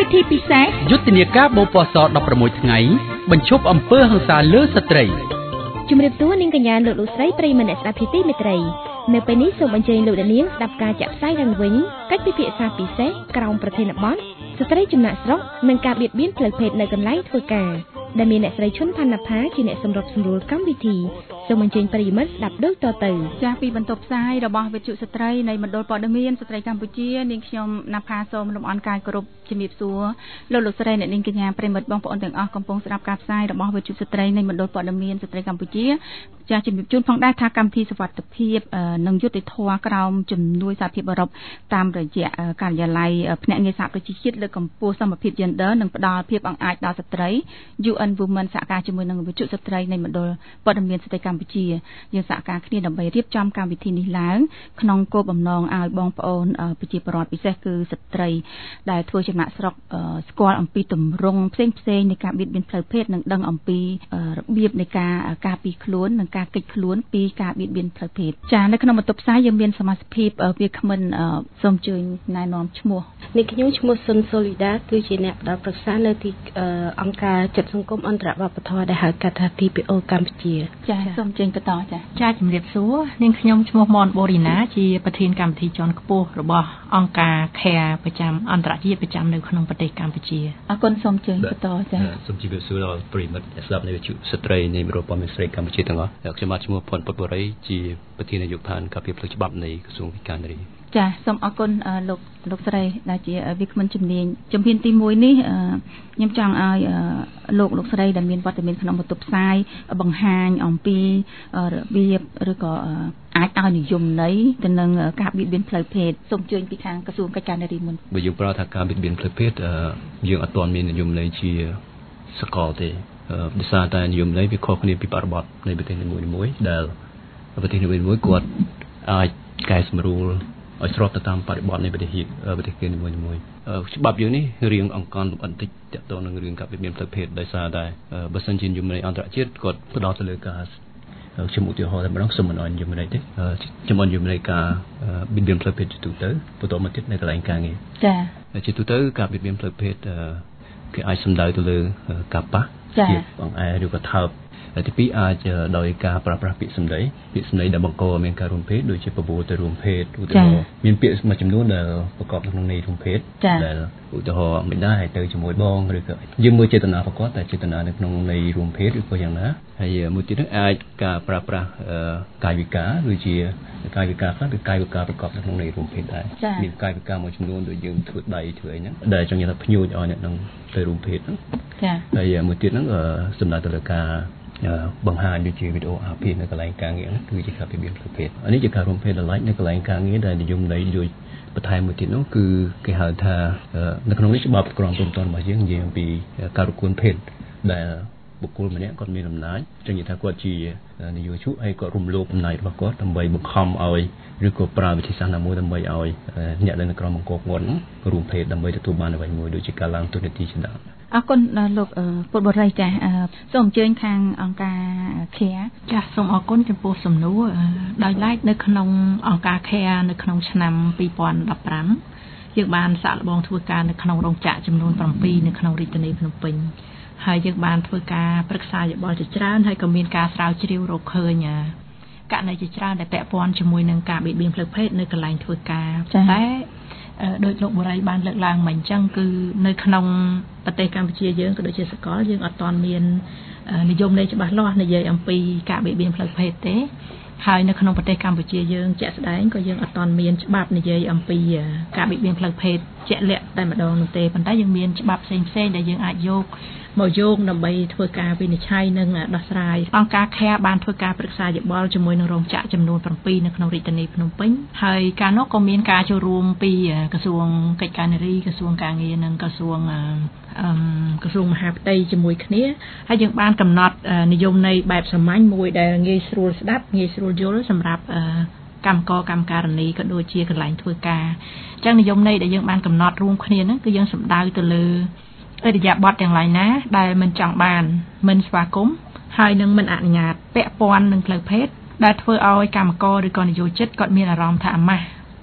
ធីពិសេសយុទ្ធនាការបពស16ថ្ងៃបញ្ឈប់អំពើហិង្សាលើស្ត្រីជំរាបសួរនាងកញ្ញាលោកស្រីប្រិយមិត្តអ្នកស្ដាប់ទីមេត្រីនៅពេលនេះសូមអញ្ជើញលោកនាងស្ដាប់ការចាក់ផ្សាយឡើងវិញកិច្ចពិភាក្សាពិសេសក្រោមប្រធានបទស្ត្រីចំណាក់ស្រុកនិងការបៀតបៀនផ្លូវភេទនៅកន្លែងធ្វើការដែលមានអ្នកស្រីឈុនផាន់ណាផាជាអ្នកសម្របសម្រួលកម្មវិធីសូមអញ្ជើញប្រិយមិត្តស្ដាប់ដូចតទៅចាស់ពីបន្ទប់ផ្សាយរបស់វិទ្យុស្ត្រីនៃមណ្ឌលព័ត៌មានស្ត្រីកម្ពុជានាងខ្ញុំណាផាសូមលំអរកាយគោរពជំរាបសួរលោកស្រីអ្នកនាងកញ្ញាប្រិយមិត្តបងប្អូនទាំងអស់កំពុងស្ដាប់ការផ្សាយរបស់វិទ្យុស្ត្រីនៃមណ្ឌលព័ត៌មានស្ត្រីកម្ពុជាចាស់ជំរាបជូនផងដែរថាកម្មវិធីសុវត្ថិភាពនិងយុត្តិធម៌ក្រោមជំនួយសហភាពអឺរ៉ុបតាមរយៈការិយាល័យភ្នាក់ងារសហប្រជាជាតិលើកកម្ពស់សមភាព Gender និងផ្ដល់ភាពអង្អាចដល់ស្ត្រី UN Women សហការជាមួយនឹងវិទ្យុស្ត្រីនៃមណ្ឌលព័ត៌មានស្ត្រីកម្ពុជាយើងសហការគ្នាដើម្បីរៀបចំកម្មវិធីនេះឡើងក្នុងគោលបំណងឲ្យបងប្អូនប្រជាពលរដ្ឋពិសេសគឺស្ត្រីដែលធ្វើចំណាក់ស្រុកស្គាល់អំពីទម្រង់ផ្សេងៗនៃការបៀតបៀនផ្លូវភេទនិងដឹងអំពីរបៀបនៃការពារខ្លួននិងការកិច្ចខ្លួនពីការបៀតបៀនផ្លូវភេទចានៅក្នុងបន្ទប់ផ្សាយយើងមានសមាជិកវាគ្មិនសូមអញ្ជើញណែនាំឈ្មោះនេះខ្ញុំឈ្មោះសុនសូលីដាគឺជាអ្នកផ្ដល់ប្រឹក្សានៅទីអង្គការចិត្តសង្គមអន្តរវប្បធម៌ដែលហៅកាត់ថា TPO កម្ពុជាចាសូមអញ្ជើញបន្តចាជំរាបសួរនាងខ្ញុំឈ្មោះមនបូរីណាជាប្រធានកម្មវិធីជាន់ខ្ពស់របស់អង្គការ CARE ប្រចាំអន្តរជាតិប្រចាំនៅក្នុងប្រទេសកម្ពុជាអរគុណសូមអញ្ជើញបន្តចាសូមជម្រាបសួរដល់ប្រិមិត្តអ្នកស្ដាប់នៃវិទ្យុស្ត្រីនៃមណ្ឌលព័ត៌មានស្ត្រីកម្ពុជាទាំងអស់ខ្ញុំបាទឈ្មោះផុនពុតបូរីជាប្រធាននាយកដ្ឋានការពារផ្លូវច្បាប់នៃក្រសួងវិការនារីចាសូមអរគុណលោកស្រីដែលជាវាគ្មិនជំនាញជំហានទី1នេះខ្ញុំចង់ឲ្យលោកស្រីដែលមានវត្តមានក្នុងបន្ទប់ផ្សាយបង្ហាញអំពីរបៀបឬក៏អាចឲ្យនិយមន័យទៅនឹងការបៀតបៀនផ្លូវភេទសូមអញ្ជើញពីខាងក្រសួងកិច្ចការនារីមុនបើយើងប្រើថាការបៀតបៀនផ្លូវភេទយើងអត់ទាន់មាននិយមន័យជាសកលទេដោយសារតែនិយមន័យវាខុសគ្នាពីបរិបទនៃប្រទេសនីមួយៗដែលប្រទេសនីមួយៗគាត់អាចកែសម្រួលឲ្យស្របទៅតាមបរិបទនៃប្រទេសគេនីមួយៗច្បាប់យើងនេះរៀងអង្កន់លម្អិតតិចតទៅនឹងរឿងការបៀតបៀនផ្លូវភេទដោយសារតែបើសិនជានិយមន័យអន្តរជាតិគាត់ផ្ដោតទៅលើការខ្ញុំឧទាហរណ៍តែម្ដងសូមមិនឲ្យនិយមន័យទេខ្ញុំនិយមន័យការបៀតបៀនផ្លូវភេទជាទូទៅបន្តមកទៀតនៅកន្លែងការងារចាជាទូទៅការបៀតបៀនផ្លូវភេទគេអាចសំដៅទៅលើការប៉ះជាបង្អែឬក៏ថើបទី2អាចដោយការប្រើប្រាស់ពាក្យសម្ដីដែលបង្កឲ្យមានការរួមភេទដូចជាបបួលទៅរួមភេទឧទាហរណ៍មានពាក្យមួយចំនួនដែលប្រកបក្នុងន័យរួមភេទដែលឧទាហរណ៍មិនដែរឲ្យទៅជាមួយបងឬក៏យើងមើលចេតនាប្រកបតែចេតនានៅក្នុងន័យរួមភេទឬក៏យ៉ាងណាហើយមួយទៀតនោះអាចការប្រើប្រាស់កាយវិការដូចជាកាយវិការខ្លះឬកាយវិការប្រកបក្នុងន័យរួមភេទដែរមានកាយវិការមួយចំនួនដូចយើងធ្វើដៃធ្វើអីហ្នឹងដែលចង់និយាយថាភ្ញួចឲ្យអ្នកនឹងទៅរួមភេទហ្នឹងចាហើយមួយទៀតហ្នឹងសំដៅទៅលើការបង្ហាញដូចជាវីដេអូអាភិនៅកន្លែងការងារគឺជាការបៀតបៀនផ្លូវភេទនេះជាការរួមភេទដល់នៅកន្លែងការងារដែលនិយមន័យដូចបន្ថែមមួយទៀតនោះគឺគេហៅថានៅក្នុងនេះច្បាប់ក្រមព្រំដែនរបស់យើងនិយាយអំពីការរកួនភេទដែលបុគ្គលម្នាក់គាត់មានអំណាចចឹងនិយាយថាគាត់ជានយោជកហើយគាត់រំលោភអំណាចរបស់គាត់ដើម្បីបង្ខំឲ្យឬក៏ប្រើវិធីសាស្ត្រណាមួយដើម្បីឲ្យអ្នកដែលនៅក្រោមបង្គាប់គាត់រួមភេទដើម្បីទទួលបានអ្វីមួយដូចជាការឡើងទូនាទីជាដើមអរគុណលោកពុទ្ធបរិយចាសូមអញ្ជើញខាងអង្គការ CARE ចាសូមអរគុណចំពោះសំណួរដោយឡែកនៅក្នុងអង្គការ CARE នៅក្នុងឆ្នាំ2015យើងបានសាកល្បងធ្វើការនៅក្នុងរោងចក្រចំនួន7នៅក្នុងរាជធានីភ្នំពេញហើយយើងបានធ្វើការប្រឹក្សាយោបល់ជាច្រើនហើយក៏មានការស្រាវជ្រាវរកឃើញករណីជាច្រើនដែលពាក់ព័ន្ធជាមួយនឹងការបៀតបៀនផ្លូវភេទនៅកន្លែងធ្វើការតែដោយលោកបរិយបានលើកឡើងមកអញ្ចឹងគឺនៅក្នុងប្រទេសកម្ពុជាយើងក៏ដូចជាសកលយើងអត់ទាន់មាននិយមន័យច្បាស់លាស់និយាយអំពីការបៀតបៀនផ្លូវភេទទេហើយនៅក្នុងប្រទេសកម្ពុជាយើងជាក់ស្ដែងក៏យើងអត់ទាន់មានច្បាប់និយាយអំពីការបៀតបៀនផ្លូវភេទជាក់លាក់តែម្ដងនោះទេប៉ុន្តែយើងមានច្បាប់ផ្សេងៗដែលយើងអាចយកមកយោងដើម្បីធ្វើការវិនិច្ឆ័យនិងដោះស្រាយអង្គការ CARE បានធ្វើការប្រឹក្សាយោបល់ជាមួយនឹងរោងចក្រចំនួន7នៅក្នុងរាជធានីភ្នំពេញហើយការនោះក៏មានការចូលរួមពីក្រសួងកិច្ចការនារីក្រសួងការងារនិងក្រសួងមហាផ្ទៃជាមួយគ្នាហើយយើងបានកំណត់និយមន័យបែបសាមញ្ញមួយដែលងាយស្រួលស្ដាប់ងាយស្រួលយល់សម្រាប់កម្មការនីក៏ដូចជាកន្លែងធ្វើការអញ្ចឹងនិយមន័យដែលយើងបានកំណត់រួមគ្នាហ្នឹងគឺយើងសំដៅទៅលើអរិយាប័ត្រទាំងឡាយណាដែលមិនចង់បានមិនស្វាគមន៍ហើយនឹងមិនអនុញ្ញាតពាក់ព័ន្ធនឹងផ្លូវភេទដែលធ្វើឲ្យកម្មករឬក៏និយោជិតគាត់មានអារម្មណ៍ថាអាម៉ាស់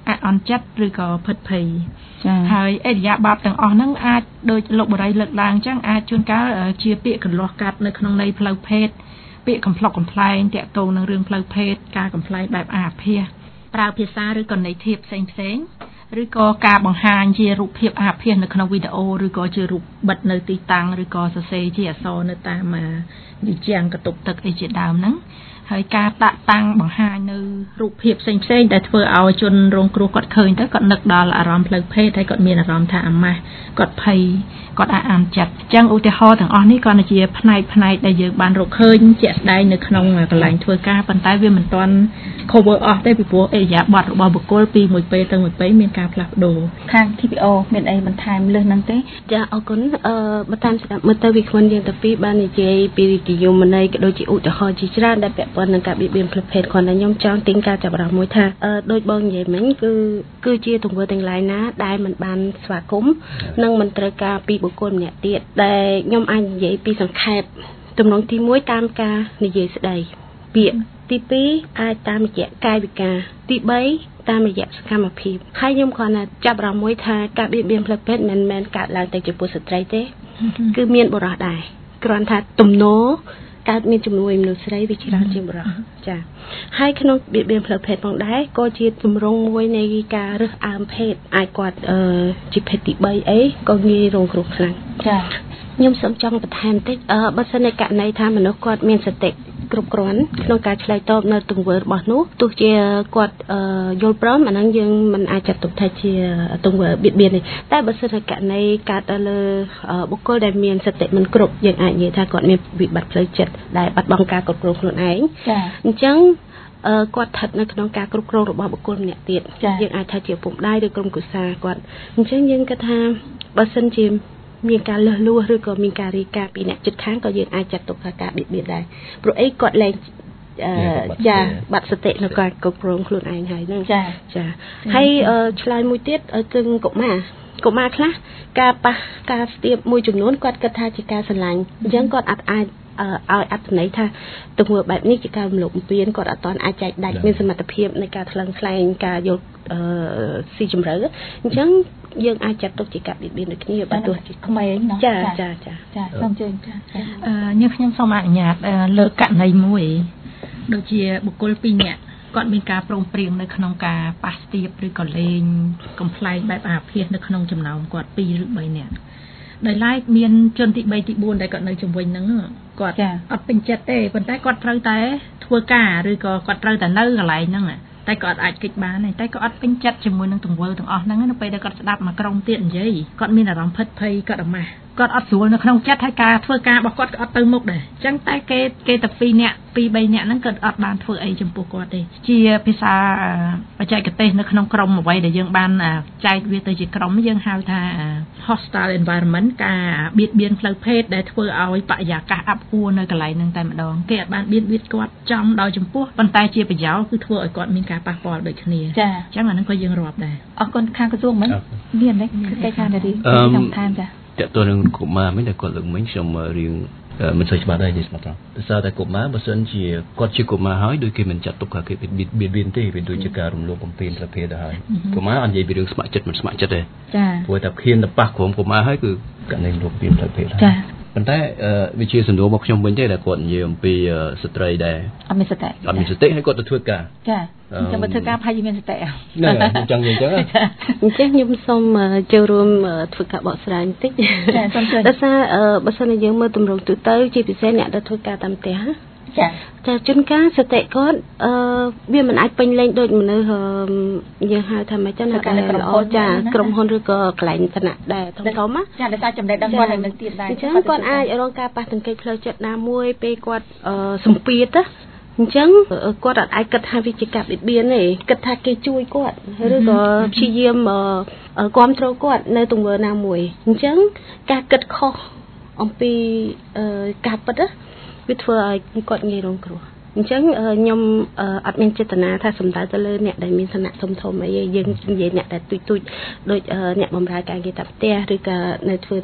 អន់ចិត្តឬក៏ភិតភ័យហើយអេរិយាបថទាំងអស់ហ្នឹងអាចដូចលោកបរិយលើកឡើងអញ្ចឹងអាចជួនកាលជាពាក្យកន្លោះកាត់នៅក្នុងន័យផ្លូវភេទពាក្យកំប្លុកកំប្លែងតាក់ទងនឹងរឿងផ្លូវភេទការកំប្លែងបែបអាភាសប្រើភាសាឬក៏ន័យធៀបផ្សេងឬក៏ការបង្ហាញជារូបភាពអាភាសនៅក្នុងវីដេអូឬក៏ជារូបបិទនៅទីតាំងឬក៏សរសេរជាអក្សរនៅតាមវិជ្ជាកតុបទឹកអីជាដើមហ្នឹងហើយការដាក់តាំងបង្ហាញនៅរូបភាពផ្សេងដែលធ្វើឲ្យជនរងគ្រោះគាត់ឃើញទៅគាត់នឹកដល់អារម្មណ៍ផ្លូវភេទហើយគាត់មានអារម្មណ៍ថាអាម៉ាស់គាត់ភ័យគាត់អានចិត្តអញ្ចឹងឧទាហរណ៍ទាំងអស់នេះគាត់ជាផ្នែកដែលយើងបានរកឃើញជាក់ស្ដែងនៅក្នុងកន្លែងធ្វើការប៉ុន្តែវាមិនទាន់ cover អស់ទេពីព្រោះអេរិយាបថរបស់បុគ្គលពីមួយពេលទៅមួយពេលមានការផ្លាស់ប្ដូរខាង TPO មានអីបន្ថែមលើសហ្នឹងទេចាអរគុណបើតាមស្ដាប់មើលទៅវាគ្មិនយើងតែពីរបាននិយាយពីវិទ្យុមន័យក៏ដូចជាឧទាហរណ៍ជាច្រើនដែលពាក់ព័ន្ធនឹងការបៀតបៀនផ្លូវភេទគ្រាន់តែខ្ញុំចង់ទាញការចាប់អារម្មណ៍មួយថាដូចបងនិយាយមិញគឺជាទង្វើទាំងឡាយណាដែលមិនបានស្វាគមន៍និងមិនត្រូវការពីបុគ្គលម្នាក់ទៀតដែលខ្ញុំអាចនិយាយពីសង្ខេបទំនងទី1តាមការនិយាយស្ដីពាក្យទី2អាចតាមរយៈកាយវិការទី3តាមរយៈសកម្មភាពហើយខ្ញុំគ្រាន់តែចាប់អារម្មណ៍មួយថាការបៀតបៀនផ្លូវភេទមិនមែនកើតឡើងតែចំពោះស្ត្រីទេគឺមានបុរសដែរគ្រាន់ថាទំនោរកើតមានចំនួនមនុស្សស្រីវាច្រើនជាងបុរសចាហើយក្នុងបៀតបៀនផ្លូវភេទផងដែរក៏ជាទម្រង់មួយនៃការរើសអើងភេទអាចគាត់ជាភេទទី3អីក៏ងាយរងគ្រោះខ្លាំងចាខ្ញុំសូមចង់បន្ថែមតិចបើសិនในករណីថាមនុស្សគាត់មានសតិគ្រប់គ្រាន់ក្នុងការឆ្លើយតបនៅទង្វើរបស់នោះទោះជាគាត់យល់ព្រមអាហ្នឹងយើងមិនអាចចាត់ទុកថាជាទង្វើបៀតបៀនទេតែបើសិនជាករណីកើតទៅលើបុគ្គលដែលមានសតិមិនគ្រប់យើងអាចនិយាយថាគាត់មានវិបត្តិផ្លូវចិត្តដែលបាត់បង់ការគ្រប់គ្រងខ្លួនឯងអញ្ចឹងគាត់ស្ថិតនៅក្នុងការគ្រប់គ្រងរបស់បុគ្គលម្នាក់ទៀតយើងអាចថាជាពុកម្ដាយឬក្រុមគ្រួសារគាត់អញ្ចឹងយើងគិតថាបើសិនជាមានការលះលួសឬក៏មានការរាយការណ៍ពីអ្នកជិតខាងក៏យើងអាចចាត់ទុកថាការបៀតបៀនដែរព្រោះអីគាត់លែងចាបាត់សតិនៅការគ្រប់គ្រងខ្លួនឯងហើយហ្នឹងចាហើយឆ្លើយមួយទៀតគឺកុមារខ្លះការប៉ះការស្ទាបមួយចំនួនគាត់គិតថាជាការស្រឡាញ់អញ្ចឹងគាត់អាចឲ្យអត្ថន័យថាទង្វើបែបនេះជាការរំលោភបំពានគាត់អត់ទាន់អាចចែកដាច់មានសមត្ថភាពនៃការថ្លឹងថ្លែងការយកស៊ីជម្រៅអញ្ចឹងយើងអាចចាត់ទុកជាការបៀតបៀនដូចគ្នាបើទោះជាក្មេងណាចាសូមជឿខ្ញុំសូមអនុញ្ញាតលើកករណីមួយដូចជាបុគ្គល2នាក់គាត់មានការព្រមព្រៀងនៅក្នុងការប៉ះស្ទាបឬក៏លេងកំប្លែងបែបអាភាសនៅក្នុងចំណោមគាត់2ឬ3នាក់ដោយឡែកមានជនទី3ទី4ដែលគាត់នៅជំវិញហ្នឹងគាត់អត់ពេញចិត្តទេប៉ុន្តែគាត់ត្រូវតែធ្វើការឬក៏គាត់ត្រូវតែនៅកន្លែងហ្នឹងតែគាត់អាចគេចបានតែគាត់អត់ពេញចិត្តជាមួយនឹងទង្វើទាំងអស់ហ្នឹងនៅពេលដែលគាត់ស្ដាប់មកក្រុមទៀតនិយាយគាត់មានអារម្មណ៍ភិតភ័យគាត់អាម៉ាស់គាត់អត់ស្រួលនៅក្នុងចិត្តហើយការធ្វើការរបស់គាត់ក៏អត់ទៅមុខដែរអញ្ចឹងតែគេតែ2នាក់2 3នាក់ហ្នឹងគាត់អត់បានធ្វើអីចំពោះគាត់ទេជាភាសាបច្ចេកទេសនៅក្នុងក្រុមអ្វីដែលយើងបានចែកវាទៅជាក្រុមយើងហៅថា hostile environment ការបៀតបៀនផ្លូវភេទដែលធ្វើឲ្យបរិយាកាសអាប់អួរនៅកន្លែងហ្នឹងតែម្ដងគេអត់បានបៀតបៀនគាត់ចំដោយចំពោះប៉ុន្តែជាប្រយោលគឺធ្វើឲ្យគាត់មានការប៉ះពាល់ដូចគ្នាចាអញ្ចឹងអាហ្នឹងក៏យើងរាប់ដែរអរគុណខាងក្រសួងមិញមានទេកិច្ចការនារីខ្ញុំថែមចាតើតើនឹងកុមារមិញតែគាត់លើកមិញខ្ញុំរៀងមិនសូវច្បាស់ដែរនិយាយស្មាត់ដល់ដោយសារតែកុមារបើសិនជាគាត់ជាកុមារហើយដូចគេមិនចាត់ទុកថាគេបៀតបៀនទេវាដូចជាការរំលោភបំពានប្រភេទទៅហើយកុមារអត់និយាយពីរឿងស្ម័គ្រចិត្តមិនស្ម័គ្រចិត្តទេចាព្រោះតែឃានទៅប៉ះក្រុមកុមារហើយគឺករណីរំលោភបំពានប្រភេទចាប៉ុន្តែវាជាសំណួរមកខ្ញុំវិញទេដែលគាត់និយាយអំពីស្ត្រីដែលអត់មានសតិហើយគាត់ទៅធ្វើការចាចាំបើធ្វើការផាយមានសតិហ្នឹងហើយចឹងអញ្ចឹងខ្ញុំសូមចូលរួមធ្វើការបកស្រាយបន្តិចចាសូមជឿដោយសារបើសិនជាយើងមើលទម្រង់ទូទៅជាពិសេសអ្នកដែលធ្វើការតាមផ្ទះចាជួនកាលសតិគាត់វាមិនអាចពេញលេញដូចមនុស្សយើងហៅថាម៉េចណាការល្អចាក្រុមហ៊ុនឬក៏កន្លែងឋានៈដែលធំណាចាដោយសារចំណេះដឹងគាត់ហើយនឹងទៀតដែរអញ្ចឹងគាត់អាចរងការប៉ះទង្គិចផ្លូវចិត្តណាមួយពេលគាត់សម្ពាធអញ្ចឹងគាត់អាចគិតថាវាជាការបៀតបៀនទេគិតថាគេជួយគាត់ឬក៏ព្យាយាមគ្រប់គ្រងគាត់នៅទង្វើណាមួយអញ្ចឹងការគិតខុសអំពីការពិតវាធ្វើឲ្យគាត់ងាយរងគ្រោះអញ្ចឹងខ្ញុំអត់មានចេតនាថាសំដៅទៅលើអ្នកដែលមានឋានៈធំអីយើងនិយាយអ្នកដែលទូចដូចអ្នកបម្រើការងារតាមផ្ទះឬក៏នៅធ្វើនៅ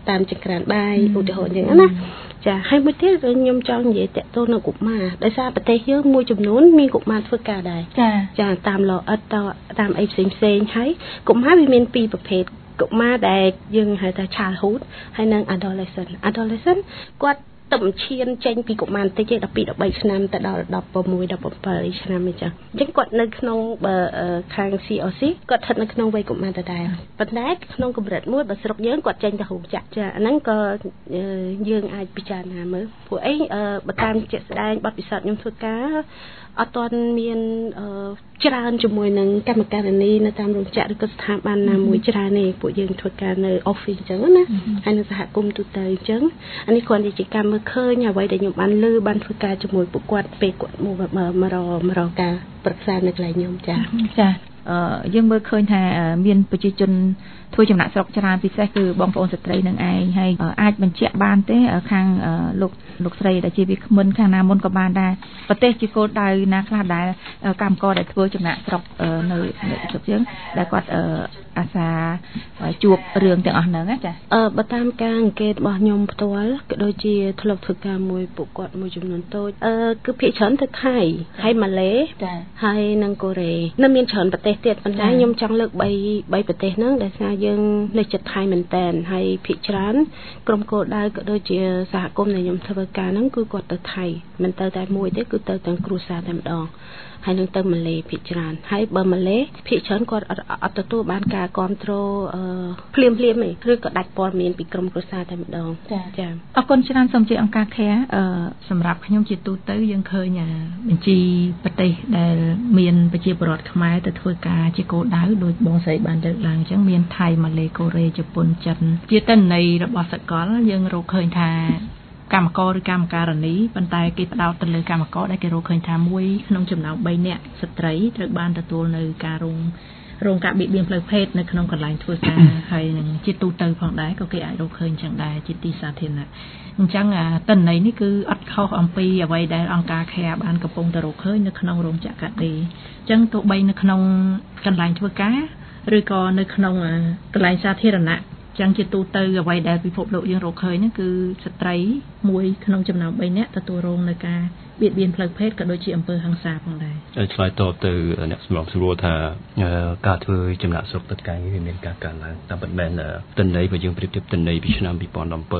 តាមចង្ក្រានបាយឧទាហរណ៍យ៉ាងណាចាហើយមួយទៀតខ្ញុំចង់និយាយតទៅនៅកុមារដោយសារប្រទេសយើងមួយចំនួនមានកុមារធ្វើការដែរចាតាមលអិតតាមអីផ្សេងហើយកុមារវាមានពីរប្រភេទកុមារដែលយើងហៅថា childhood ហើយនិង adolescent គាត់ទៅឈានចេញពីកុមារតិចទេ12 13ឆ្នាំទៅដល់16 17ឆ្នាំអញ្ចឹងគាត់នៅក្នុងខាង COC គាត់ស្ថិតនៅក្នុងវ័យកុមារដដែលប៉ុន្តែក្នុងកម្រិតមួយបើស្រុកយើងគាត់ចេញទៅរោងចក្រចាអាហ្នឹងក៏យើងអាចពិចារណាមើលព្រោះអីបើតាមជាក់ស្ដែងបទពិសោធន៍ខ្ញុំធ្វើការអត់ទាន់មានច្រើនជាមួយនឹងកម្មការនីនៅតាមរោងចក្រឬក៏ស្ថាប័នណាមួយច្រើនទេពួកយើងធ្វើការនៅ office អញ្ចឹងណាហើយនៅសហគមន៍ទូទៅអញ្ចឹងអានេះគ្រាន់តែជាការមើលឃើញអ្វីដែលខ្ញុំបានលើបានធ្វើការជាមួយពួកគាត់ពេលគាត់មករកការប្រឹក្សានៅកន្លែងខ្ញុំចាយើងមើលឃើញថាមានប្រជាជនធ្វើចំណាក់ស្រុកច្រើនពិសេសគឺបងប្អូនស្ត្រីនឹងឯងហើយអាចបញ្ជាក់បានទេខាងលោកស្រីដែលជាវាគ្មិនខាងណាមុនក៏បានដែរប្រទេសជាគោលដៅណាខ្លះដែលកម្មករដែលធ្វើចំណាក់ស្រុកនៅស្រុកយើងដែលគាត់អាសាជួបរឿងទាំងអស់ហ្នឹងចាបើតាមការអង្កេតរបស់ខ្ញុំផ្ទាល់ក៏ដូចជាធ្លាប់ធ្វើការមួយពួកគាត់មួយចំនួនតូចគឺភាគច្រើនទៅថៃហើយម៉ាឡេហើយនិងកូរ៉េនៅមានច្រើនប្រទេសទៀតប៉ុន្តែខ្ញុំចង់លើក3ប្រទេសហ្នឹងដែលថាយើងនៅជិតថៃមែនតែនហើយភាគច្រើនក្រុមគោលដៅក៏ដូចជាសហគមន៍ដែលខ្ញុំធ្វើការហ្នឹងគឺគាត់ទៅថៃមិនទៅតែមួយទេគឺទៅទាំងគ្រួសារតែម្ដងហើយនឹងទៅម៉ាឡេភាគច្រើនហើយបើម៉ាឡេភាគច្រើនគាត់អត់ទទួលបានការគ្រប់គ្រងភ្លាមទេឬក៏ដាច់ព័ត៌មានពីក្រុមគ្រួសារតែម្ដងចាអរគុណច្រើនសូមជម្រាបអង្គការ Care សម្រាប់ខ្ញុំជាទូទៅយើងឃើញបញ្ជីប្រទេសដែលមានប្រជាពលរដ្ឋខ្មែរទៅធ្វើការជាគោលដៅដោយបងស្រីបានលើកឡើងអញ្ចឹងមានថៃម៉ាឡេកូរ៉េជប៉ុនចិនជាទិន្នន័យរបស់សកលយើងរកឃើញថាកម្មករឬកម្មការិនីប៉ុន្តែគេផ្ដោតទៅលើកម្មករដែលគេរកឃើញថាមួយក្នុងចំណោម3នាក់ស្ត្រីត្រូវបានទទួលនៅការរងការបៀតបៀនផ្លូវភេទនៅក្នុងកន្លែងធ្វើការហើយនឹងជាទូទៅផងដែរក៏គេអាចរកឃើញចឹងដែរជាទីសាធារណៈអញ្ចឹងទិន្នន័យនេះគឺអត់ខុសអំពីអ្វីដែលអង្គការ Care បានកំពុងតែរកឃើញនៅក្នុងរោងចក្រកាត់ដេរអញ្ចឹងទោះបីនៅក្នុងកន្លែងធ្វើការឬក៏នៅក្នុងកន្លែងសាធារណៈចឹងជាទូទៅអ្វីដែលពិភពលោកយើងរកឃើញហ្នឹងគឺស្ត្រីមួយក្នុងចំណោម3នាក់ទទួលរងនៅការបៀតបៀនផ្លូវភេទក៏ដូចជាអំពើហិង្សាផងដែរឆ្លើយតបទៅអ្នកសម្របសម្រួលថាការធ្វើចំណាក់ស្រុកទៅការងារវាមានការកើនឡើងតែមិនមែនទិន្នន័យបើយើងប្រៀបធៀបទិន្នន័យពីឆ្នាំ2017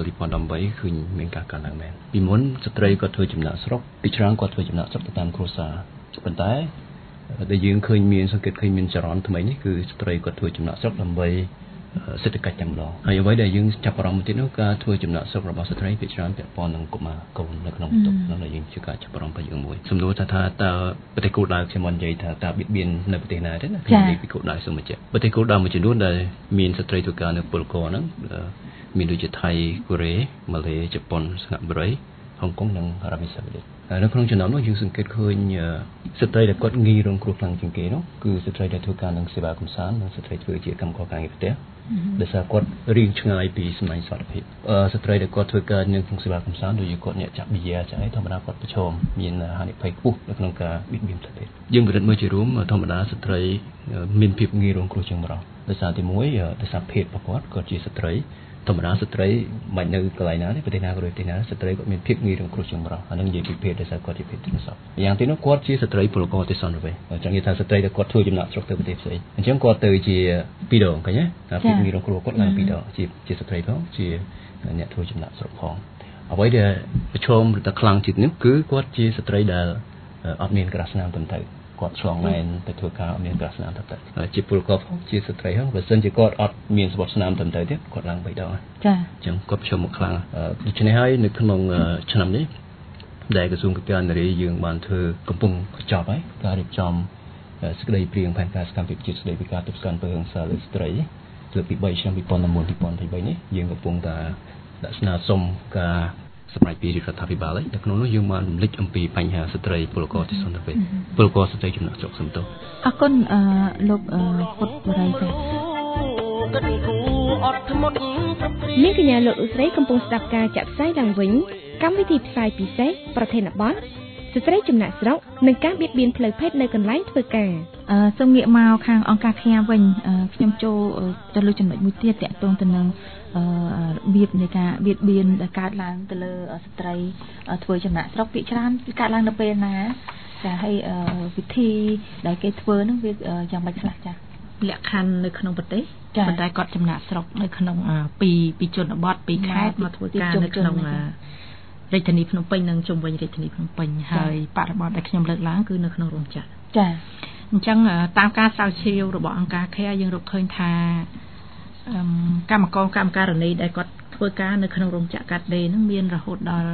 2018គឺមានការកើនឡើងមែនពីមុនស្ត្រីគាត់ធ្វើចំណាក់ស្រុកពីច្រើនគាត់ធ្វើចំណាក់ស្រុកទៅតាមគ្រួសារប៉ុន្តែដែលយើងឃើញមានសង្កេតឃើញមានចរន្តថ្មីនេះគឺស្ត្រីគាត់ធ្វើចំណាក់ស្រុកដើម្បីសេដ្ឋកិច្ចតែម្ដងហើយអ្វីដែលយើងចាប់អារម្មណ៍ទៀតនោះការធ្វើចំណាក់ស្រុករបស់ស្ត្រីភាគច្រើនពាក់ព័ន្ធនឹងកុមារកូននៅក្នុងបន្ទប់នោះដែលយើងជាការចាប់អារម្មណ៍របស់យើងមួយសំណួរថាតើប្រទេសគោលដៅខ្ញុំមិននិយាយថាតើបៀតបៀននៅប្រទេសណាទេណាខ្ញុំនិយាយពីគោលដៅសូមបញ្ជាក់ប្រទេសគោលដៅមួយចំនួនដែលមានស្ត្រីធ្វើការនៅពលករហ្នឹងមានដូចជាថៃកូរ៉េម៉ាឡេជប៉ុនសិង្ហបុរីហុងកុងនិងអារ៉ាប៊ីសាអូឌីតនៅក្នុងចំណោមនោះយើងសង្កេតឃើញស្ត្រីដែលគាត់ងាយរងគ្រោះខ្លាំងជាងគេនោះគឺស្ត្រីដែលធ្វើការនឹងសេវាកំសាន្តនិងស្ត្រីធ្វើជាកម្មករការងារផ្ទះដោយសារគាត់រៀងឆ្ងាយពីសំណាញ់សុខភាពស្ត្រីដែលគាត់ធ្វើការនៅក្នុងសេវាកំសាន្តដូចជាគាត់អ្នកចាក់ប៊ីយ៉ាចាក់អីធម្មតាគាត់ប្រឈមមានហានិភ័យខ្ពស់នៅក្នុងការបៀតបៀនផ្លូវភេទយើងពិនិត្យមើលជារួមធម្មតាស្ត្រីមានភាពងាយរងគ្រោះជាងបុរសដោយសារទី1ដោយសារភេទរបស់គាត់ជាស្ត្រីធម្មតាស្ត្រីមិននៅកន្លែងណាទេប្រទេសណាក៏ដូចប្រទេសណាស្ត្រីគាត់មានភាពងាយរងគ្រោះជាងបុរសអានឹងនិយាយពីភេទដោយសារគាត់ជាភេទទាំងសងយ៉ាងទីនោះគាត់ជាស្ត្រីពលករទេសន្តវិញចង់និយាយថាស្ត្រីដែលគាត់ធ្វើចំណាក់ស្រុកទៅប្រទេសផ្សេងអញ្ចឹងគាត់ទៅជា2ដងឃើញទេថាភាពងាយរងគ្រោះគាត់ឡើង2ដងជាស្ត្រីផងជាអ្នកធ្វើចំណាក់ស្រុកផងអ្វីដែលប្រឈមតែខ្លាំងជាងនេះគឺគាត់ជាស្ត្រីដែលអត់មានក្រាស់ស្នាមត្រឹមត្រូវគាត់ឆ្លងដែនទៅធ្វើការមានក្រាស់ស្នាមត្រឹមត្រូវជាពលករផងជាស្ត្រីហ្នឹងបើសិនជាគាត់អត់មានសម្បត្តិស្នាមត្រឹមត្រូវទេគាត់ឡើង3ដងចាអញ្ចឹងគាត់ប្រឈមមកខ្លាំងដូច្នេះហើយនៅក្នុងឆ្នាំនេះដែលក្រសួងកិច្ចការនារីយើងបានធ្វើកំពុងបញ្ចប់ហើយការរៀបចំសេចក្តីព្រាងផែនការសកម្មភាពជាតិស្តីពីការទប់ស្កាត់អំពើហិង្សាលើស្ត្រីលើកពី3ឆ្នាំ2019-2023នេះយើងកំពុងតែដាក់ស្នើសុំការសម្រាប់ពីរដ្ឋាភិបាលហើយនៅក្នុងនោះយើងបានរំលឹកអំពីបញ្ហាស្ត្រីពលករទេសន្តវិញពលករស្ត្រីចំណាក់ស្រុកសំទោសអរគុណលោកពុតបរិយចានាងកញ្ញាលោកស្រីកំពុងស្ដាប់ការចាក់ផ្សាយឡើងវិញកម្មវិធីផ្សាយពិសេសប្រធានបទស្ត្រីចំណាក់ស្រុកនិងការបៀតបៀនផ្លូវភេទនៅកន្លែងធ្វើការសូមងាកមកខាងអង្គការឃ្យាវិញខ្ញុំចូលទៅលើចំណុចមួយទៀតតាក់ទងទៅនឹងរបៀបនៃការបៀតបៀនដែលកើតឡើងទៅលើស្ត្រីធ្វើចំណាក់ស្រុកភាគច្រើនគឺកើតឡើងនៅពេលណាចាហើយវិធីដែលគេធ្វើហ្នឹងវាយ៉ាងម៉េចខ្លះចាលក្ខខណ្ឌនៅក្នុងប្រទេសប៉ុន្តែគាត់ចំណាក់ស្រុកនៅក្នុងពីជនបទពីខេត្តមកធ្វើការនៅក្នុងរាជធានីភ្នំពេញនិងជុំវិញរាជធានីភ្នំពេញហើយបរិបទដែលខ្ញុំលើកឡើងគឺនៅក្នុងរោងចក្រចាអញ្ចឹងតាមការស្រាវជ្រាវរបស់អង្គការឃែយើងរកឃើញថាកម្មការនីដែលគាត់ធ្វើការនៅក្នុងរោងចក្រកាត់ដេរនឹងមានរហូតដល់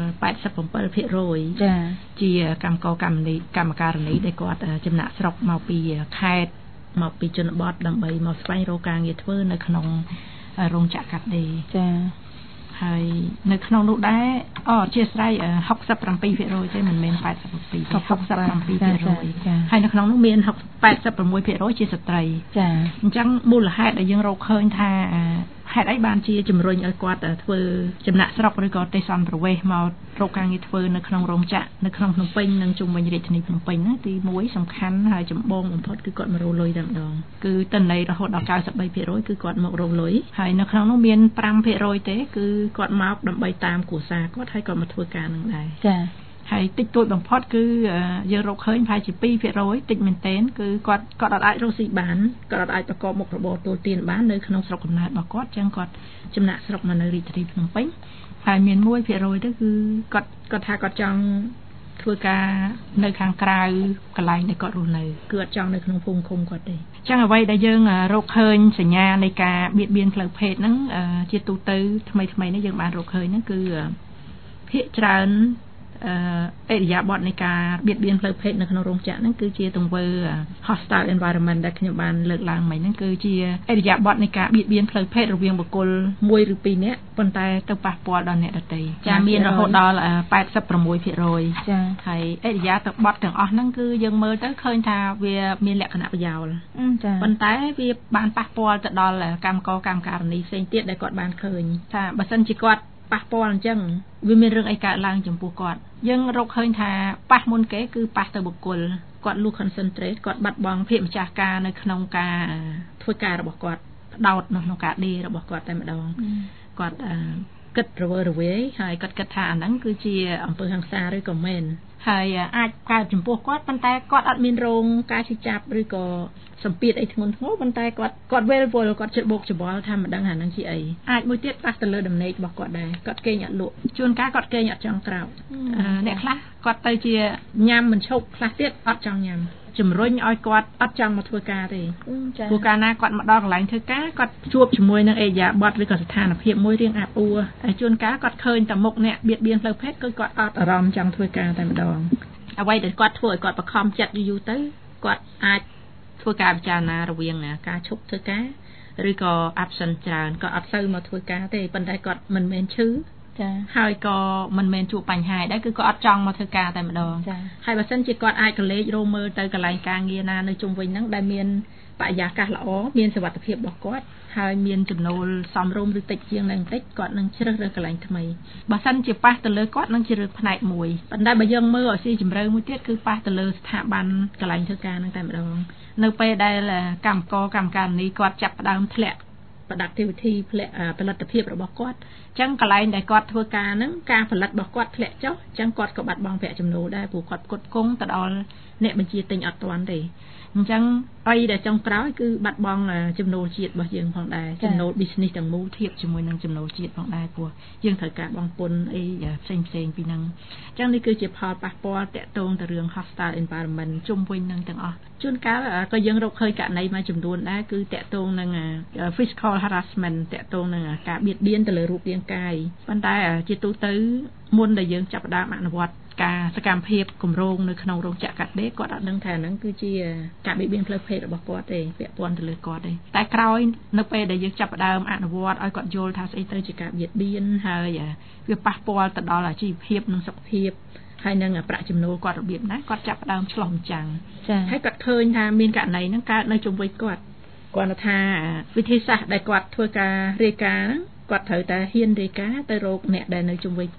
87% ចាជាកម្មការនីដែលគាត់ចំណាក់ស្រុកមកពីខេត្តមកពីជនបទដើម្បីមកស្វែងរកការងារធ្វើនៅក្នុងរោងចក្រកាត់ដេរចាហើយនៅក្នុងនោះដែរអធិស្ឋាន67% ទេមិនមែន82%ទេ67%ហើយនៅក្នុងនោះមាន86% ជាស្ត្រីចាអញ្ចឹងមូលហេតុដែលយើងរកឃើញថាហេតុអីបានជាជំរុញឲ្យគាត់ធ្វើចំណាក់ស្រុកឬក៏ទេសន្តប្រវេសមករកការងារធ្វើនៅក្នុងរោងចក្រនៅក្នុងភ្នំពេញនិងជុំវិញរាជធានីភ្នំពេញហ្នឹងទី1សំខាន់ហើយចម្បងបំផុតគឺគាត់មករកលុយតែម្ដងគឺទិន្នន័យរហូតដល់ 93% គឺគាត់មករកលុយហើយនៅក្នុងនោះមាន 5% ទេគឺគាត់មកដើម្បីតាមគ្រួសារគាត់ហើយគាត់មកធ្វើការនឹងដែរចាហើយតិចតួចបំផុតគឺយើងរកឃើញប្រហែលជា 2% តិចមែនទែនគឺគាត់អាចរកស៊ីបានគាត់អាចប្រកបមុខរបរទូទានបាននៅក្នុងស្រុកកំណើតរបស់គាត់ចឹងគាត់ចំណាក់ស្រុកមកនៅរាជធានីភ្នំពេញហើយមាន 1% ទៅគឺគាត់ថាគាត់ចង់ធ្វើការនៅខាងក្រៅកន្លែងដែលគាត់រស់នៅគឺអត់ចង់នៅក្នុងភូមិឃុំគាត់ទេចឹងអ្វីដែលយើងរកឃើញសញ្ញានៃការបៀតបៀនផ្លូវភេទហ្នឹងជាទូទៅថ្មីនេះយើងបានរកឃើញហ្នឹងគឺភាគច្រើនអេរិយាបថនៃការបៀតបៀនផ្លូវភេទនៅក្នុងរោងចក្រហ្នឹងគឺជាទង្វើ hostile environment ដែលខ្ញុំបានលើកឡើងមិញហ្នឹងគឺជាអេរិយាបថនៃការបៀតបៀនផ្លូវភេទរវាងបុគ្គល1ឬ2នាក់ប៉ុន្តែទៅប៉ះពាល់ដល់អ្នកដទៃចាមានរហូតដល់ 86% ចាហើយអេរិយាបថទាំងអស់ហ្នឹងគឺយើងមើលទៅឃើញថាវាមានលក្ខណៈប្រយោលចាប៉ុន្តែវាបានប៉ះពាល់ទៅដល់កម្មការនីផ្សេងទៀតដែលគាត់បានឃើញថាបើសិនជាគាត់ប៉ះពាល់អញ្ចឹងវាមានរឿងអីកើតឡើងចំពោះគាត់យើងរកឃើញថាប៉ះមុនគេគឺប៉ះទៅបុគ្គលគាត់លួច concentrate គាត់បាត់បង់ភាពម្ចាស់ការនៅក្នុងការធ្វើការរបស់គាត់ផ្ដោតនៅក្នុងការដេររបស់គាត់តែម្ដងគាត់គិតរវើរវាយហើយគាត់គិតថាអាហ្នឹងគឺជាអំពើហិង្សាឬក៏មែនហើយអាចកើតចំពោះគាត់ប៉ុន្តែគាត់អត់មានរងការឈឺចាប់ឬក៏សម្ពាធអីធ្ងន់ធ្ងរប៉ុន្តែគាត់វេលវល់គាត់ចិត្តបោកច្បល់ថាមិនដឹងអាហ្នឹងជាអីអាចមួយទៀតប៉ះទៅលើដំណេករបស់គាត់ដែរគាត់គេងអត់លក់ជួនកាលគាត់គេងអត់ចង់ក្រោកអ្នកខ្លះគាត់ទៅជាញ៉ាំមិនឈប់ខ្លះទៀតអត់ចង់ញ៉ាំជំរុញឲ្យគាត់អត់ចង់មកធ្វើការទេព្រោះកាលណាគាត់មកដល់កន្លែងធ្វើការគាត់ជួបជាមួយនឹងអេរិយាបថឬក៏ស្ថានភាពមួយរៀងអាប់អួរហើយជួនកាលគាត់ឃើញតែមុខអ្នកបៀតបៀនផ្លូវភេទគឺគាត់អត់អារម្មណ៍ចង់ធ្វើការតែម្ដងអ្វីដែលគាត់ធ្វើឲ្យគាត់បខំចិត្តយូរទៅគាត់អាចធ្វើការពិចារណារវាងការឈប់ធ្វើការឬក៏ absent ច្រើនក៏អត់ទៅមកធ្វើការទេប៉ុន្តែគាត់មិនមែនឈឺចាហើយក៏មិនមែនជួបបញ្ហាដែរគឺគាត់អត់ចង់មកធ្វើការតែម្ដងចាហើយបើសិនជាគាត់អាចកលេចរោមមើលទៅកន្លែងការងារណានៅជុំវិញហ្នឹងដែលមានបរិយាកាសល្អមានសុវត្ថិភាពរបស់គាត់ហើយមានចំណូលសមរម្យឬតិចជាងនឹងតិចគាត់នឹងជ្រើសរើសកន្លែងថ្មីបើសិនជាប៉ះទៅលើគាត់នឹងជារឿងផ្នែកមួយប៉ុន្តែបើយើងមើលឲ្យស៊ីជម្រៅមួយទៀតគឺប៉ះទៅលើស្ថាប័នកន្លែងធ្វើការហ្នឹងតែម្ដងនៅពេលដែលកម្មការនីគាត់ចាប់ផ្ដើមធ្លាក់ productivity ផលិតភាពរបស់គាត់អញ្ចឹងកន្លែងដែលគាត់ធ្វើការហ្នឹងការផលិតរបស់គាត់ធ្លាក់ចុះអញ្ចឹងគាត់ក៏បាត់បង់ប្រាក់ចំណូលដែរព្រោះគាត់ផ្គត់ផ្គង់ទៅដល់អ្នកបញ្ជាទិញអត់ទាន់ទេអញ្ចឹងអីដែលចុងក្រោយគឺបាត់បង់ចំណូលជាតិរបស់យើងផងដែរចំណូល business ទាំងមូលធៀបជាមួយនឹងចំណូលជាតិផងដែរព្រោះយើងត្រូវការបង់ពន្ធអីផ្សេងពីហ្នឹងអញ្ចឹងនេះគឺជាផលប៉ះពាល់តាក់ទងទៅរឿង hostile environment ជុំវិញនឹងទាំងអស់ជួនកាលក៏យើងរកឃើញករណីមួយចំនួនដែរគឺតាក់ទងនឹង physical harassment តាក់ទងនឹងការបៀតបៀនទៅលើរូបរាងកាយប៉ុន្តែជាទូទៅមុនដែលយើងចាប់ផ្ដើមអនុវត្តការសកម្មភាពគម្រោងនៅក្នុងរោងចក្រកាត់ដេរគាត់អត់ដឹងថាហ្នឹងគឺជាការបៀតបៀនផ្លូវភេទរបស់គាត់ទេពាក់ព័ន្ធទៅលើគាត់ទេតែក្រោយនៅពេលដែលយើងចាប់ផ្ដើមអនុវត្តឲ្យគាត់យល់ថាស្អីទៅជាការបៀតបៀនហើយវាប៉ះពាល់ទៅដល់អាជីវភាពនិងសុខភាពហើយនឹងប្រាក់ចំណូលគាត់របៀបណាគាត់ចាប់ផ្ដើមឆ្លោះម្ចាំងហើយគាត់ឃើញថាមានករណីហ្នឹងកើតនៅជុំវិញគាត់ថាវិធីសាស្ត្រដែលគាត់ធ្វើការរាយការណ៍ហ្នឹងគាត់ត្រូវតែហ៊ានរាយការណ៍ទៅរកអ្នកដែលនៅជុំវិញគាត់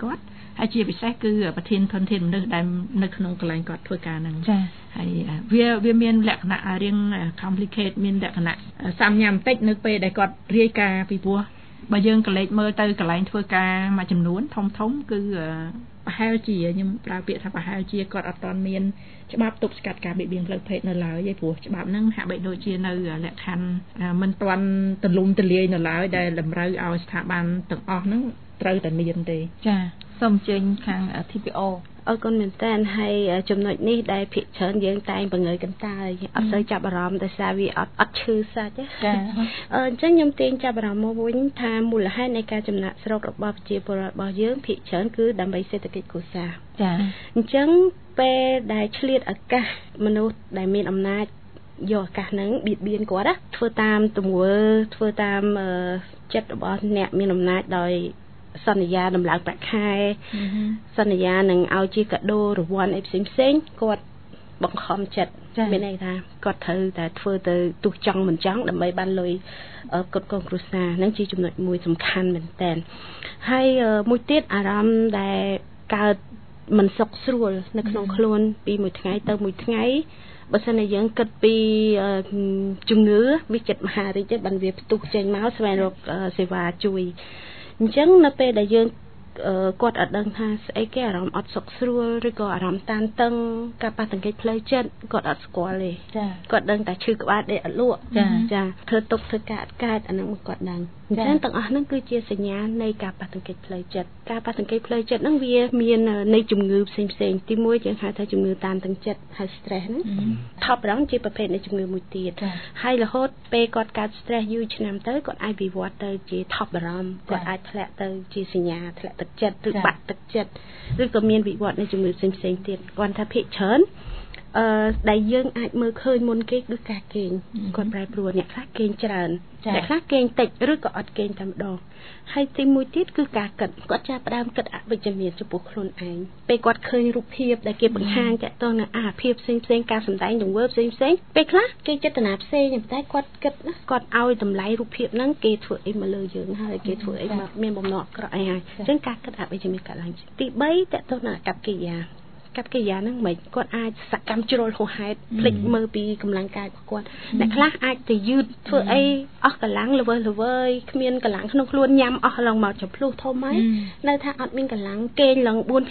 ហើយជាពិសេសគឺប្រធានធនធានមនុស្សដែលនៅក្នុងកន្លែងគាត់ធ្វើការហ្នឹងចាហើយវាមានលក្ខណៈរៀង complicate មានលក្ខណៈសាមញ្ញបន្តិចនៅពេលដែលគាត់រាយការណ៍ពីព្រោះបើយើងកលេចមើលទៅកន្លែងធ្វើការមួយចំនួនធំគឺប្រហែលជាខ្ញុំប្រើពាក្យថាប្រហែលជាគាត់អត់ទាន់មានច្បាប់ទប់ស្កាត់ការបៀតបៀនផ្លូវភេទនៅឡើយឯព្រោះច្បាប់ហ្នឹងហាក់បីដូចជានៅលក្ខខណ្ឌមិនទាន់ទលំទលាយនៅឡើយដែលតម្រូវឲ្យស្ថាប័នទាំងអស់ហ្នឹងត្រូវតែមានទេចាសូមអញ្ជើញខាង TPO អរគុណមែនតើហើយចំណុចនេះដែលភាគច្រើនយើងតែងបង្ងើយកន្តើយអត់សូវចាប់អារម្មណ៍ដោយសារវាអត់ឈឺសាច់ចាអញ្ចឹងខ្ញុំទាញចាប់អារម្មណ៍មកវិញថាមូលហេតុនៃការចំណាក់ស្រុករបស់ប្រជាពលរដ្ឋរបស់យើងភាគច្រើនគឺដើម្បីសេដ្ឋកិច្ចគ្រួសារចាអញ្ចឹងពេលដែលឆ្លៀតឱកាសមនុស្សដែលមានអំណាចយកឱកាសហ្នឹងបៀតបៀនគាត់ណាធ្វើតាមទង្វើធ្វើតាមចិត្តរបស់អ្នកមានអំណាចដោយសន្យាដំឡើងប្រាក់ខែសន្យានឹងឲ្យជាកាដូរង្វាន់អីផ្សេងគាត់បង្ខំចិត្តមានន័យថាគាត់ត្រូវតែធ្វើទៅទោះចង់មិនចង់ដើម្បីបានលុយគ្រប់គ្រងគ្រួសារហ្នឹងជាចំណុចមួយសំខាន់មែនតើហើយមួយទៀតអារម្មណ៍ដែលកើតមិនសុខស្រួលនៅក្នុងខ្លួនពីមួយថ្ងៃទៅមួយថ្ងៃបើសិនជាយើងគិតពីជំងឺវាចិត្តមហារីកបានវាផ្ទុះចេញមកស្វែងរកសេវាជួយអញ្ចឹងនៅពេលដែលយើងគាត់អត់ដឹងថាស្អីគេអារម្មណ៍អត់សុខស្រួលឬក៏អារម្មណ៍តានតឹងការប៉ះទង្គិចផ្លូវចិត្តគាត់អត់ស្គាល់ទេគាត់ដឹងតែឈឺក្បាលដេកអត់លក់ចាធ្វើទុកធ្វើការអត់កើតអានឹងមកគាត់ដឹងអញ្ចឹងទាំងអស់ហ្នឹងគឺជាសញ្ញានៃការប៉ះទង្គិចផ្លូវចិត្តការប៉ះទង្គិចផ្លូវចិត្តហ្នឹងវាមាននៃជំងឺផ្សេងទីមួយយើងហៅថាជំងឺតានតឹងចិត្តហៅ stress ហ្នឹងថប់រងជាប្រភេទនៃជំងឺមួយទៀតហើយរហូតពេលគាត់កើត stress យូរឆ្នាំទៅគាត់អាចវិវត្តទៅជាថប់បារម្ភគាត់អាចធ្លាក់ទៅជាសញ្ញាធ្លាក់ទឹកចិត្តឬបាក់ទឹកចិត្តឬក៏មានវិវត្តនៃជំងឺផ្សេងទៀតគាត់ថាភាគច្រើនដែលយើងអាចមើលឃើញមុនគេគឺការគេងគាត់ប្រែប្រួលអ្នកខ្លះគេងច្រើនអ្នកខ្លះគេងតិចឬក៏អត់គេងតែម្ដងហើយទីមួយទៀតគឺការគិតគាត់ចាប់ផ្ដើមគិតអវិជ្ជមានចំពោះខ្លួនឯងពេលគាត់ឃើញរូបភាពដែលគេបង្ហាញតាក់ទងនឹងអាភិបផ្សេងការសម្ដែងទង្វើផ្សេងពេលខ្លះគេចេតនាផ្សេងតែគាត់គិតណាគាត់ឲ្យតម្លៃរូបភាពហ្នឹងគេធ្វើអីមកលើយើងហើយគេធ្វើអីមកមានបំណងអាក្រក់អីហើយអញ្ចឹងការគិតអវិជ្ជមានកើតឡើងទី3តាក់ទងនឹងអាកប្បកិរិយាហ្នឹងមិនគាត់អាចសកម្មជ្រុលហួសហេតុភ្លេចមើលពីកម្លាំងកាយរបស់គាត់អ្នកខ្លះអាចទៅយឺតធ្វើអីអស់កម្លាំងល្វើយគ្មានកម្លាំងក្នុងខ្លួនញ៉ាំអស់ឡើងមកចំភ្លុះធំហើយនៅថាអត់មានកម្លាំងគេងឡើង4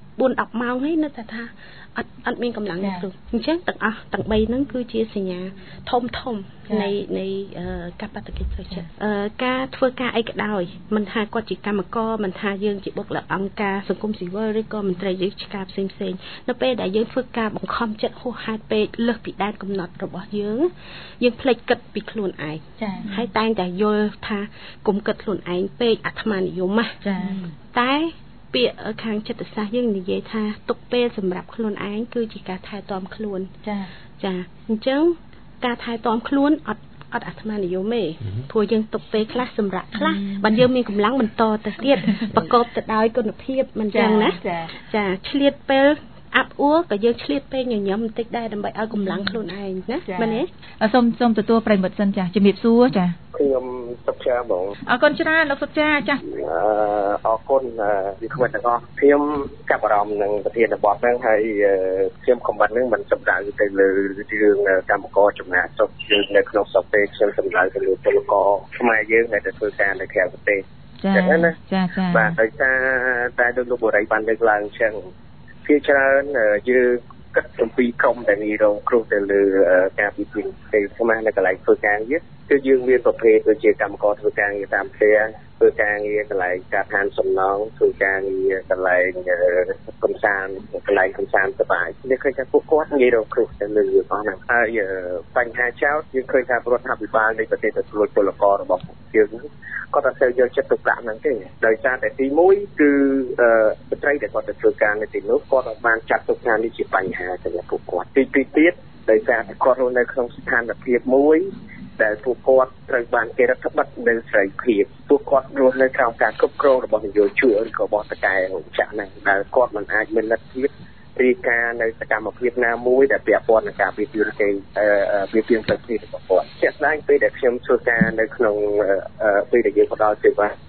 10ម៉ោងហើយនៅតែថាអត់មានកម្លាំងទេអញ្ចឹងទាំងអស់ទាំង3ហ្នឹងគឺជាសញ្ញាធំនៃការបាតុកិច្ចផ្លូវចិត្តការធ្វើការអីក៏ដោយមិនថាគាត់ជាកម្មករមិនថាយើងជាបុគ្គលិកអង្គការសង្គមស៊ីវិលឬក៏មន្ត្រីរាជការផ្សេងនៅពេលដែលយើងធ្វើការបង្ខំចិត្តហួសហេតុពេកលើសពីដែនកំណត់របស់យើងភ្លេចគិតពីខ្លួនឯងហើយតែងតែយល់ថាកុំគិតខ្លួនឯងពេកអាត្មានិយមតែពាក្យខាងចិត្តសាស្ត្រយើងនិយាយថាទុកពេលសម្រាប់ខ្លួនឯងគឺជាការថែទាំខ្លួនចាអញ្ចឹងការថែទាំខ្លួនអត់អាត្មានិយមទេព្រោះយើងទុកពេលខ្លះសម្រាប់ខ្លះបើយើងមានកម្លាំងបន្តទៅទៀតប្រកបទៅដោយគុណភាពមិនចឹងណាចាឆ្លៀតពេលអាប់អួរក៏យើងឆ្លៀតពេលញញឹមបន្តិចដែរដើម្បីឲ្យកម្លាំងខ្លួនឯងណាមែនទេសូមទទួលប្រិមិត្តសិនចាជំរាបសួរចាខ្ញុំសុខចាបងអរគុណច្រើនលោកសុខចាចាអរគុណវិក្កាមទាំងអស់ខ្ញុំចាប់អារម្មណ៍នឹងប្រធានបទហ្នឹងហើយខ្ញុំខមមិនហ្នឹងមិនសម្ដៅទៅលើរឿងកម្មករចំណាក់ស្រុកយើងនៅក្នុងស្រុកទេខ្ញុំសម្ដៅទៅលើពលករខ្មែរយើងដែលទៅធ្វើការនៅក្រៅប្រទេសចាបាទដោយសារតែដូចលោកបរិយបានលើកឡើងអញ្ចឹងភាគច្រើនយើងគិតអំពីក្រុមដែលងាយរងគ្រោះទៅលើការពីពីទៅស្មាស់នៅកន្លែងធ្វើការងារគឺយើងមានប្រភេទដូចជាកម្មករធ្វើការងារតាមផ្ទះធ្វើការងារកន្លែងការឋានសំណង់ធ្វើការងារកន្លែងកំសាន្តសប្បាយនេះឃើញថាពួកគាត់ងាយរងគ្រោះទៅលើអស់ហ្នឹងហើយបញ្ហាចោតយើងឃើញថារដ្ឋាភិបាលនៃប្រទេសទទួលពលកររបស់យើងគាត់អត់សូវយកចិត្តទុកដាក់ហ្នឹងទេដោយសារតែទី1គឺស្ត្រីដែលគាត់ទៅធ្វើការនៅទីនោះគាត់អត់បានចាត់ទុកថានេះជាបញ្ហាសម្រាប់ពួកគាត់ទី2ទៀតដោយសារតែគាត់រស់នៅក្នុងស្ថានភាពមួយដែលពួកគាត់ត្រូវបានគេរដ្ឋបិទនៅសេរីភាពពួកគាត់រស់នៅក្រោមការគ្រប់គ្រងរបស់នយោជកឬក៏របស់តកែរោងចក្រហ្នឹងដែលគាត់មិនអាចមានលទ្ធភាពរាយការណ៍នៅសកម្មភាពណាមួយដែលពាក់ព័ន្ធនឹងការពីពីគេពីពីផ្លូវភេទរបស់គាត់ជាក់ស្ដែងពេលដែលខ្ញុំធ្វើការនៅក្នុងពេលដែលយើងផ្ដល់សេវា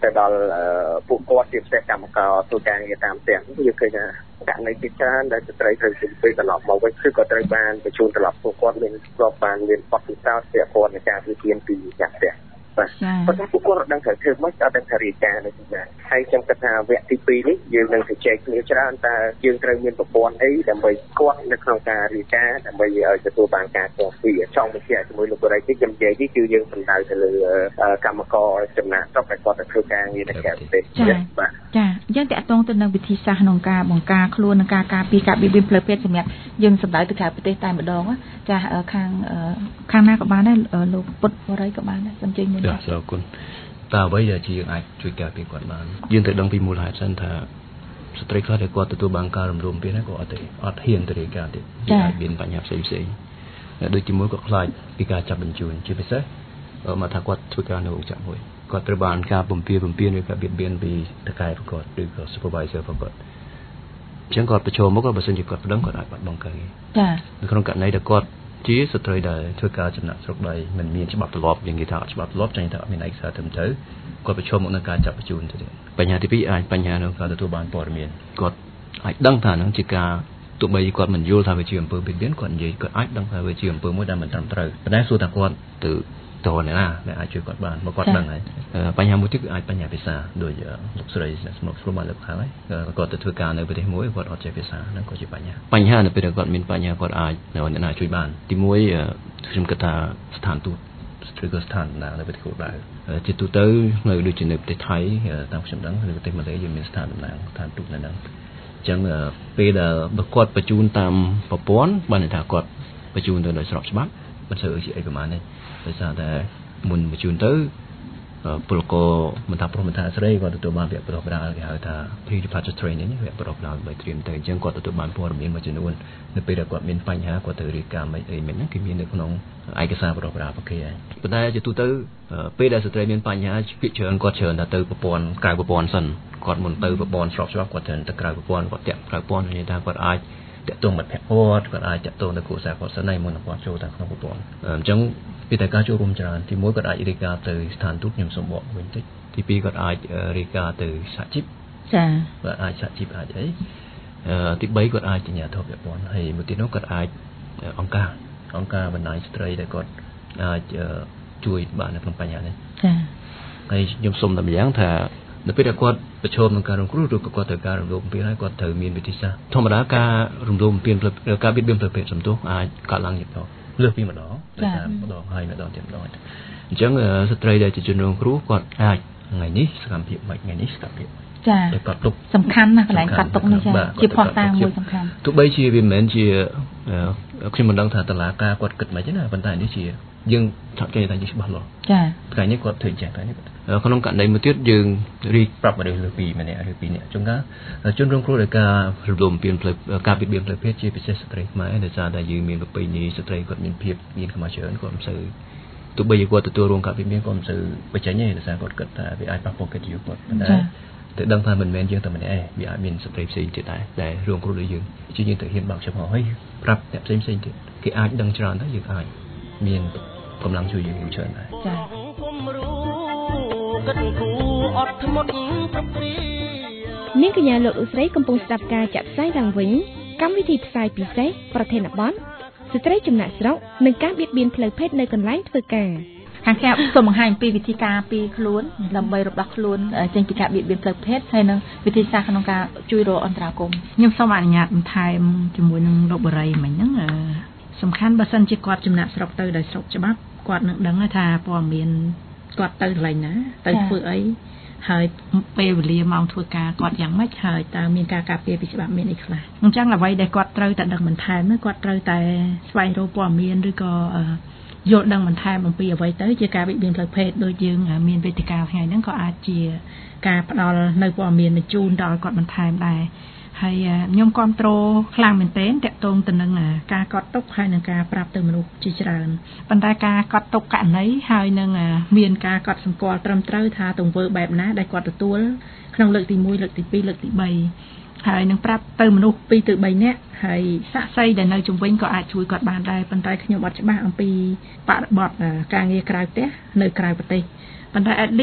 ទៅដល់ពួកគាត់ជាពិសេសកម្មករធ្វើការងារតាមផ្ទះយើងឃើញថាករណីទីច្រើនដែលស្ត្រីត្រូវជិះពេលត្រឡប់មកវិញគឺក៏ត្រូវបានបញ្ជូនត្រឡប់ពួកគាត់មានស្របបានមានបទពិសោធន៍ស្ទាក់ព័ន្ធនៃការវិធានពីចាស់ផ្ទះបាទប៉ុន្តែពួកគាត់រត់ដឹងថាធ្វើមិនអត់ដឹងថារាយការណ៍នៅទីណាហើយខ្ញុំគិតថាវគ្គទី2នេះយើងនឹងជជែកគ្នាច្រើនតើយើងត្រូវមានប្រព័ន្ធអីដើម្បីគាត់នៅក្នុងការរាយការណ៍ដើម្បីឲ្យទទួលបានការស្គាល់ពីចង់បញ្ជាក់ជាមួយលោកបរិយានេះខ្ញុំនិយាយនេះគឺយើងសំដៅទៅលើកម្មករចំណាក់ស្រុកដែលគាត់ទៅធ្វើការងារនៅក្រៅប្រទេសបាទចាយើងតាក់ទងទៅនឹងវិធីសាស្ត្រក្នុងការបង្ការខ្លួននិងការការពារការបៀតបៀនផ្លូវភេទសម្រាប់យើងសំដៅទៅក្រៅប្រទេសតែម្ដងចាខាងណាក៏បានដែរលោកពុទ្ធបរិយក៏បានដែរបញ្ចេញមួយបាទសូមអរគុណតើអ្វីដែលជាយើងអាចជួយការពារគាត់បានយើងត្រូវដឹងពីមូលហេតុសិនថាស្ត្រីខ្លះដែលគាត់ទទួលបានការរំលោភពេលហ្នឹងក៏អត់ហ៊ានទៅរាយការណ៍ទៀតអាចមានបញ្ហាផ្សេងដូចជាមួយគាត់ខ្លាចពីការចាប់បញ្ជូនជាពិសេសមកថាគាត់ធ្វើការនៅរោងចក្រមួយគាត់ត្រូវបានការបំពេញឬការបៀតបៀនពីតកែប្រកបឬក៏ supervisor ប្រកបអញ្ចឹងគាត់ប្រឈមមុខបើសិនជាគាត់ប្តឹងគាត់អាចបាត់បង់ការងារចានៅក្នុងករណីដែលគាត់ជាស្ត្រីដែលធ្វើការចំណាក់ស្រុកដោយមិនមានច្បាប់ទម្លាប់យើងនិយាយថាអត់ច្បាប់ទម្លាប់ចាញ់ថាអត់មានឯកសារត្រឹមត្រូវគាត់ប្រឈមមុខនឹងការចាប់បញ្ជូនទៅទៀតបញ្ហាទី2អាចបញ្ហាក្នុងការទទួលបានព័ត៌មានគាត់អាចដឹងថានឹងជាការទោះបីគាត់មិនយល់ថាវាជាអំពើបៀតបៀនគាត់និយាយគាត់អាចដឹងថាវាជាអំពើមួយដែលមិនត្រឹមត្រូវប៉ុន្តែសួរថាគាត់ទៅតើណាដែលអាចជួយគាត់បានបើគាត់ដឹងហើយបញ្ហាមួយទៀតគឺអាចបញ្ហាភាសាដូចលោកស្រីស្មុកស្រួលមកលើកខាងហើយគាត់ទៅធ្វើការនៅប្រទេសមួយគាត់អត់ចេះភាសាហ្នឹងក៏ជាបញ្ហានៅពេលដែលគាត់មានបញ្ហាគាត់អាចអ្នកណាជួយបានទីមួយខ្ញុំគិតថាស្ថានទូតឬក៏ស្ថានបណ្ដានៅប្រទេសគោលដៅជាទូទៅនៅដូចជានៅប្រទេសថៃតាមខ្ញុំដឹងនៅប្រទេសម៉ាឡេយើងមានស្ថានបណ្ដាស្ថានទូតនៅហ្នឹងអញ្ចឹងពេលដែលបើគាត់បញ្ជូនតាមប្រព័ន្ធបានន័យថាគាត់បញ្ជូនទៅដោយស្របច្បាប់មិនសូវជាអីប្រហែលទេដោយសារតែមុនបញ្ជូនទៅពលករមិនថាប្រុសមិនថាស្រីគាត់ទទួលបានវគ្គបណ្ដុះបណ្ដាលគេហៅថា pre-departure training វគ្គបណ្ដុះបណ្ដាលដើម្បីត្រៀមទៅអញ្ចឹងគាត់ទទួលបានព័ត៌មានមួយចំនួននៅពេលដែលគាត់មានបញ្ហាគាត់ត្រូវរៀបការមិនអីមិនហ្នឹងគឺមាននៅក្នុងឯកសារបណ្ដុះបណ្ដាលប្រគេហើយប៉ុន្តែជាទូទៅពេលដែលស្ត្រីមានបញ្ហាភាគច្រើនគាត់ច្រើនតែទៅប្រព័ន្ធក្រៅប្រព័ន្ធសិនគាត់មិនទៅប្រព័ន្ធស្របច្បាប់គាត់ត្រូវទៅក្រៅប្រព័ន្ធគាត់តាក់ក្រៅប្រព័ន្ធនិយាយថាគាត់អាចតាក់ទងមិត្តភក្តិគាត់អាចតាក់ទងទៅគ្រួសារគាត់សិនហើយមុននឹងគាត់ចូលទៅក្នុងប្រព័ន្ធអញ្ចឹងពីតែការចូលរួមច្រើនទី1គាត់អាចរាយការណ៍ទៅស្ថានទូតខ្ញុំសូមបកវិញតិចទី2គាត់អាចរាយការណ៍ទៅសហជីពចាបាទអាចសហជីពអាចអីទី3គាត់អាចជាញាតិធពាក់ព័ន្ធហើយមួយទៀតនោះគាត់អាចអង្គការបណ្ដាញស្ត្រីដែលគាត់អាចជួយបាននៅក្នុងបញ្ហានេះចាហើយខ្ញុំសូមតែម្យ៉ាងថានៅពេលដែលគាត់ប្រឈមនឹងការរងគ្រោះឬក៏គាត់ត្រូវការរំលោភបំពានហើយគាត់ត្រូវមានវិធីសាស្ត្រធម្មតាការរំលោភបំពានការបៀតបៀនផ្លូវភេទសំទោសអាចកើតឡើងជាបន្តលើសពីម្ដងតែម្ដងហើយម្ដងទៀតម្ដងអញ្ចឹងស្ត្រីដែលជាជនរងគ្រោះគាត់អាចថ្ងៃនេះសកម្មភាពមិនថ្ងៃនេះសកម្មភាពចា៎កាត់ទុកសំខាន់ណាស់កន្លែងកាត់ទុកនេះចា៎ជាផុសតាងមួយសំខាន់ទោះបីជាវាមិនមែនជាខ្ញុំមិនដឹងថាតឡាការគាត់គិតមិនទេណាប៉ុន្តែនេះជាយើងថតគេថាយើងច្បាស់លាស់ចា៎ថ្ងៃនេះគាត់ធ្វើអញ្ចឹងថ្ងៃនេះក្នុងករណីមួយទៀតយើងរីកប្រាប់មនុស្សលើពីម្នាក់ឬពីរនាក់ជួនកាលជនរងគ្រោះដោយការរំលោភបំពានផ្លូវការបៀតបៀនផ្លូវភេទជាពិសេសស្ត្រីខ្មែរដោយសារតែយើងមានប្រពៃណីស្ត្រីគាត់មានភាពមានខ្មាស់ច្រើនគាត់មិនសូវទោះបីជាគាត់ទទួលរងការបៀតបៀនគាត់មិនសូវបញ្ចេញទេដោយសារគាត់គិតថាវាអាចប៉ះពាល់កិត្តិយសគាត់ប៉ុន្តែតែដឹងថាមិនមែនយើងតែម្នាក់ទេវាអាចមានស្ត្រីផ្សេងទៀតដែរដែលរងគ្រោះដូចយើងជាយើងទៅហ៊ានបើកចំហហើយប្រាប់អ្នកផ្សេងទៀតគេអាចដឹងច្រើនទៅយើងអាចមានកម្លាំងជួយយើងច្រើនដែរចា៎នាងកញ្ញាលោកស្រីកំពុងស្ដាប់ការចាក់ផ្សាយឡើងវិញកម្មវិធីផ្សាយពិសេសប្រធានបទស្ត្រីចំណាក់ស្រុកនិងការបៀតបៀនផ្លូវភេទនៅកន្លែងធ្វើការខាងខ្ញុំសូមបង្ហាញពីវិធីការពីខ្លួនដើម្បីរំដោះខ្លួនចេញពីការបៀតបៀនផ្លូវភេទហើយនិងវិធីសាស្ត្រក្នុងការជួយរកអន្តរាគមន៍ខ្ញុំសូមអនុញ្ញាតបន្ថែមជាមួយនឹងលោកបរិយមិញហ្នឹងសំខាន់បើសិនជាគាត់ចំណាក់ស្រុកទៅដោយស្រុកច្បាប់គាត់នឹងដឹងថាព័ត៌មានគាត់ទៅកន្លែងណាទៅធ្វើអីហើយពេលវេលាម៉ោងធ្វើការគាត់យ៉ាងម៉េចហើយតើមានការការពារពីច្បាប់មានអីខ្លះអញ្ចឹងអ្វីដែលគាត់ត្រូវតែដឹងបន្ថែមគាត់ត្រូវតែស្វែងរកព័ត៌មានឬក៏យល់ដឹងបន្ថែមអំពីអ្វីទៅជាការបៀតបៀនផ្លូវភេទដូចយើងមានវេទិកាថ្ងៃហ្នឹងក៏អាចជាការផ្ដល់នៅព័ត៌មានបញ្ជូនដល់គាត់បន្ថែមដែរហើយខ្ញុំគ្រប់គ្រងខ្លាំងមែនទែនតកតងទៅនឹងការកត់ទុកហើយនឹងការប្រាប់ទៅមនុស្សជាច្រើនប៉ុន្តែការកត់ទុកករណីហើយនឹងមានការកត់សម្គាល់ត្រឹមត្រូវថាទង្វើបែបណាដែលគាត់ទទួលក្នុងលើកទី1លើកទី2លើកទី3ហើយនឹងប្រាប់ទៅមនុស្ស2ទៅ3នាក់ហើយសាក្សីដែលនៅជុំវិញក៏អាចជួយគាត់បានដែរប៉ុន្តែខ្ញុំអត់ច្បាស់អំពីបរិបទការងារក្រៅផ្ទះនៅក្រៅប្រទេសប៉ុន្តែ at least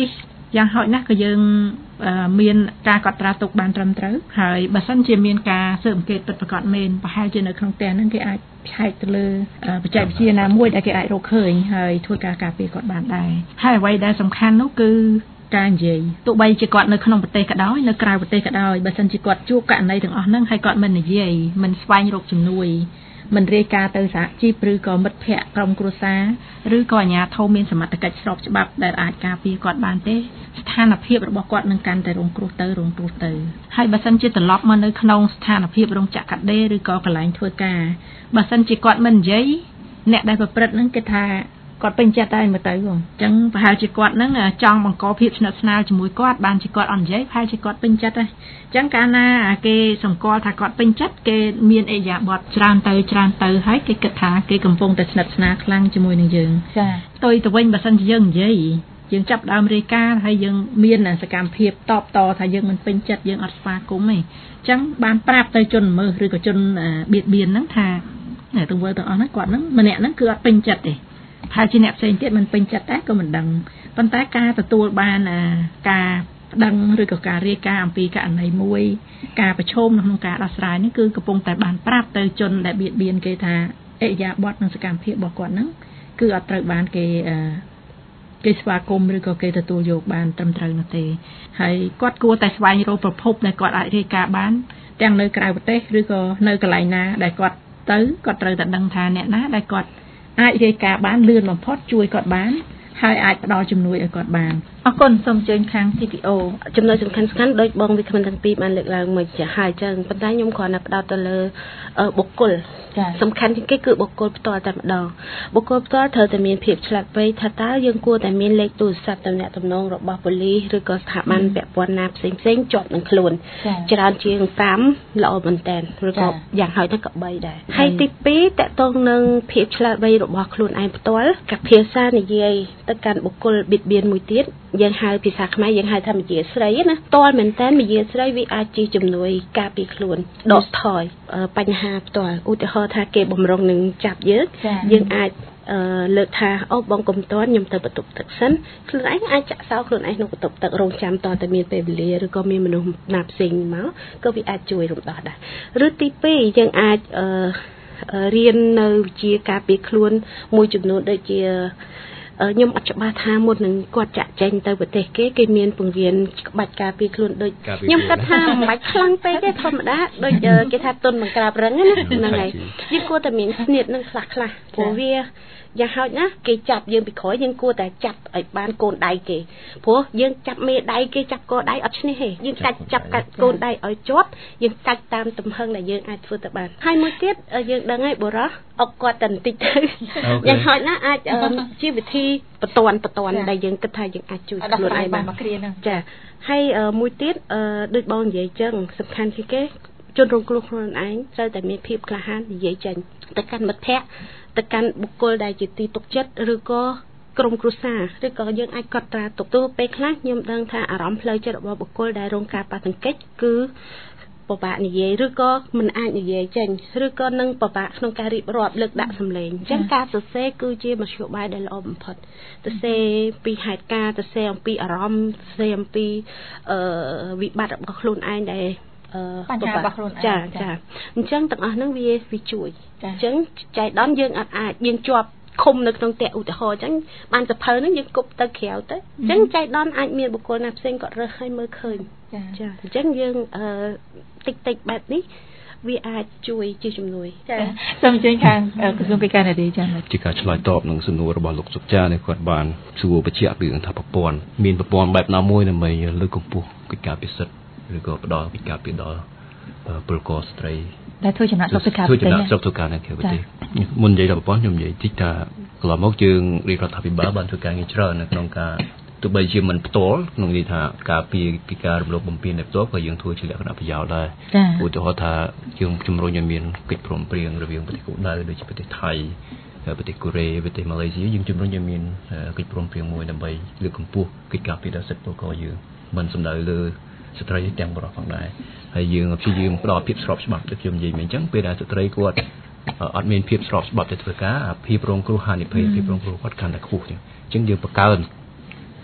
យ៉ាងហោចណាស់ក៏យើងមានការកត់ត្រាទុកបានត្រឹមត្រូវហើយបើសិនជាមានការស៊ើបអង្កេតពិតប្រាកដមែនប្រហែលជានៅក្នុងផ្ទះហ្នឹងគេអាចឆែកទៅលើបច្ចេកវិទ្យាណាមួយដែលគេអាចរកឃើញហើយធ្វើការការពារគាត់បានដែរហើយអ្វីដែលសំខាន់នោះគឺការនិយាយទោះបីជាគាត់នៅក្នុងប្រទេសក៏ដោយនៅក្រៅប្រទេសក៏ដោយបើសិនជាគាត់ជួបករណីទាំងអស់ហ្នឹងហើយគាត់មិននិយាយមិនស្វែងរកជំនួយមិនរាយការណ៍ទៅសហជីពឬក៏មិត្តភ័ក្តិក្រុមគ្រួសារឬក៏អាជ្ញាធរមានសមត្ថកិច្ចស្របច្បាប់ដែលអាចការពារគាត់បានទេស្ថានភាពរបស់គាត់នឹងកាន់តែរងគ្រោះទៅហើយបើសិនជាត្រឡប់មកនៅក្នុងស្ថានភាពរោងចក្រកាត់ដេរឬក៏កន្លែងធ្វើការបើសិនជាគាត់មិននិយាយអ្នកដែលប្រព្រឹត្តហ្នឹងគេថាគាត់ពេញចិត្តហើយមើលទៅអញ្ចឹងប្រហែលជាគាត់ហ្នឹងចង់បង្កភាពស្និទ្ធស្នាលជាមួយគាត់បានជាគាត់អត់និយាយប្រហែលជាគាត់ពេញចិត្តហើយអញ្ចឹងកាលណាគេសម្គាល់ថាគាត់ពេញចិត្តគេមានអេយ៉ាបតច្រើនទៅហើយគេគិតថាគេកំពុងតែស្និទ្ធស្នាលខ្លាំងជាមួយនឹងយើងចាផ្ទុយទៅវិញបើសិនជាយើងនិយាយយើងចាប់ដើមរាយការណ៍ហើយយើងមានសកម្មភាពតបតថាយើងមិនពេញចិត្តយើងអត់ស្វាគមន៍ទេអញ្ចឹងបានប្រាប់ទៅជនល្មើសឬក៏ជនបៀតបៀនហ្នឹងថាទង្វើទាំងអស់ហ្នឹងគាត់ហ្នឹងម្នាក់ហ្នឹងគឺអត់ពេញចិត្តទេហើយជាអ្នកផ្សេងទៀតមិនពេញចិត្តដែរក៏មិនដឹងប៉ុន្តែការទទួលបានការដឹងឬក៏ការរាយការណ៍អំពីករណីមួយការប្រឈមក្នុងការដោះស្រាយនេះគឺកំពុងតែបានប្រាប់ទៅជនដែលបៀតបៀនគេថាអិយាបថនិងសកម្មភាពរបស់គាត់ហ្នឹងគឺអត់ត្រូវបានគេស្វាគមន៍ឬក៏គេទទួលយកបានត្រឹមត្រូវនោះទេហើយគាត់គួរតែស្វែងរកប្រភពដែលគាត់អាចរាយការណ៍បានទាំងនៅក្រៅប្រទេសឬក៏នៅកន្លែងណាដែលគាត់ត្រូវតែដឹងថាអ្នកណាដែលគាត់អាចរាយការណ៍បានលឿនបំផុតជួយគាត់បានហើយអាចផ្ដល់ជំនួយឲ្យគាត់បានអរគុណសូមអញ្ជើញខាង CPO ចំណុចសំខាន់ដូចបងវិក្កាមទាំងពីរបានលើកឡើងមកចាស់ហើយចឹងប៉ុន្តែខ្ញុំគ្រាន់តែផ្ដោតទៅលើបុគ្គលសំខាន់ជាងគេគឺបុគ្គលផ្ទាល់តែម្ដងបុគ្គលផ្ទាល់ត្រូវតែមានភាពឆ្លាតវៃថាតើយើងគួរតែមានលេខទូរស័ព្ទទំនាក់ទំនងរបស់ប៉ូលីសឬក៏ស្ថាប័នពាក់ព័ន្ធណាផ្សេងជាប់នឹងខ្លួនច្រើនជាង5ល្អមែនតើឬក៏យ៉ាងហោចណាស់ក៏3ដែរហើយទី2តកតងនឹងភាពឆ្លាតវៃរបស់ខ្លួនឯងផ្ទាល់កាភាសានិយាយទៅកាន់បុគ្គលបៀតបៀនមួយទៀតយើងហៅភាសាខ្មែរយើងហៅថាមជាស្រីណាផ្ទាល់មែនតើមជាស្រីវាអាចជាជំនួយការពារខ្លួនដកថយបញ្ហាផ្ទាល់ឧទាហរណ៍ថាគេបំរុងនឹងចាប់យើងអាចលើកថាអូបងកុំតន់ខ្ញុំទៅបន្ទប់ទឹកសិនខ្លួនឯងអាចចាក់សោខ្លួនឯងក្នុងបន្ទប់ទឹករងចាំតតែមានពេលវេលាឬក៏មានមនុស្សណាផ្សេងមកក៏វាអាចជួយរំដោះដែរឬទី2យើងអាចរៀននៅវិជ្ជាការពារខ្លួនមួយចំនួនដូចជាខ្ញុំអត់ច្បាស់ថាមុននឹងគាត់ចាក់ចេញទៅប្រទេសគេមានពង្រៀនក្បាច់ការពារខ្លួនដូចខ្ញុំគិតថាមិនបាច់ខ្លាំងពេកទេធម្មតាដូចគេថាទុនបង្ក្រាបរឹងណាហ្នឹងហើយយើងគួរតែមានស្នៀតនឹងខ្លះព្រោះវាយ៉ាងហោចណាគេចាប់យើងពីក្រោយយើងគួរតែចាប់ឲ្យបានកូនដៃគេព្រោះយើងចាប់មេដៃគេចាប់កដៃអត់ឈ្នះទេយើងចាប់កាត់កូនដៃឲ្យជាប់យើងកាច់តាមទំហឹងដែលយើងអាចធ្វើទៅបានហើយមួយទៀតយើងដឹងហើយបុរសអុកគាត់តែបន្តិចទៅយ៉ាងហោចណាអាចជាវិធីបន្ទាន់ដែលយើងគិតថាយើងអាចជួយខ្លួនឯងបានចាហើយមួយទៀតដូចបងនិយាយចឹងសំខាន់ជាងគេជនរងគ្រោះខ្លួនឯងត្រូវតែមានភាពក្លាហាននិយាយចេញទៅកាន់មិត្តភ័ក្តិទៅកាន់បុគ្គលដែលជាទីទុកចិត្តឬក៏ក្រុមគ្រួសារឬក៏យើងអាចកត់ត្រាទុកទៅពេលខ្លះខ្ញុំដឹងថាអារម្មណ៍ផ្លូវចិត្តរបស់បុគ្គលដែលរងការប៉ះទង្គិចគឺពិបាកនិយាយឬក៏មិនអាចនិយាយចេញឬក៏នឹងពិបាកក្នុងការរៀបរាប់លើកដាក់សម្លេងអញ្ចឹងការសរសេរគឺជាមធ្យោបាយដែលល្អបំផុតសរសេរពីហេតុការណ៍សរសេរអំពីអារម្មណ៍សរសេរអំពីវិបត្តិរបស់ខ្លួនឯងដែលបញ្ហារបស់ខ្លួនឯងចាអញ្ចឹងទាំងអស់ហ្នឹងវាជួយអញ្ចឹងចៃដន្យយើងអាចយើងជាប់ឃុំនៅក្នុងផ្ទះឧទាហរណ៍អញ្ចឹងបានសភៅហ្នឹងយើងគប់ទៅក្រៅទៅអញ្ចឹងចៃដន្យអាចមានបុគ្គលណាផ្សេងគាត់រើសឲ្យមើលឃើញចាអញ្ចឹងយើងតិចបែបនេះវាអាចជួយជាជំនួយចាសូមអញ្ជើញខាងក្រសួងកិច្ចការនារីចាជាការឆ្លើយតបនឹងសំណួររបស់លោកសុចានេះគាត់បានសួរបញ្ជាក់ពីថាប្រព័ន្ធមានប្រព័ន្ធបែបណាមួយដើម្បីលើកកម្ពស់កិច្ចការពិសិដ្ឋឬក៏ផ្ដល់កិច្ចការពីដល់ពលករស្ត្រីដែលធ្វើចំណាក់ស្រុកធ្វើការធ្វើចំណាក់ស្រុកធ្វើការនៅក្រៅប្រទេសមុននិយាយដល់ប្រព័ន្ធខ្ញុំនិយាយតិចថាកន្លងមកយើងរាជរដ្ឋាភិបាលបានធ្វើការងារច្រើននៅក្នុងការទោះបីជាមិនផ្ទាល់ក្នុងន័យថាការពីការរំលោភបំពានដោយផ្ទាល់ក៏យើងធ្វើជាលក្ខណៈប្រយោលដែរឧទាហរណ៍ថាយើងជំរុញឲ្យមានកិច្ចព្រមព្រៀងរវាងប្រទេសគោលដៅដូចជាប្រទេសថៃប្រទេសកូរ៉េប្រទេសម៉ាឡេស៊ីយើងជំរុញឲ្យមានកិច្ចព្រមព្រៀងមួយដើម្បីលើកកម្ពស់កិច្ចការពីដល់សិទ្ធិពលករយើងមិនសំដៅលើស្ត្រីទាំងបរិបទផងដែរហើយយើងព្យាយាមផ្ដល់ភាពស្របច្បាប់ដូចខ្ញុំនិយាយមិញអញ្ចឹងពេលដែលស្ត្រីគាត់អត់មានភាពស្របច្បាប់ទៅធ្វើការភាពរងគ្រោះហានិភ័យភាពរងគ្រោះគាត់កាន់តែខ្ពស់អញ្ចឹងយើងបង្កើន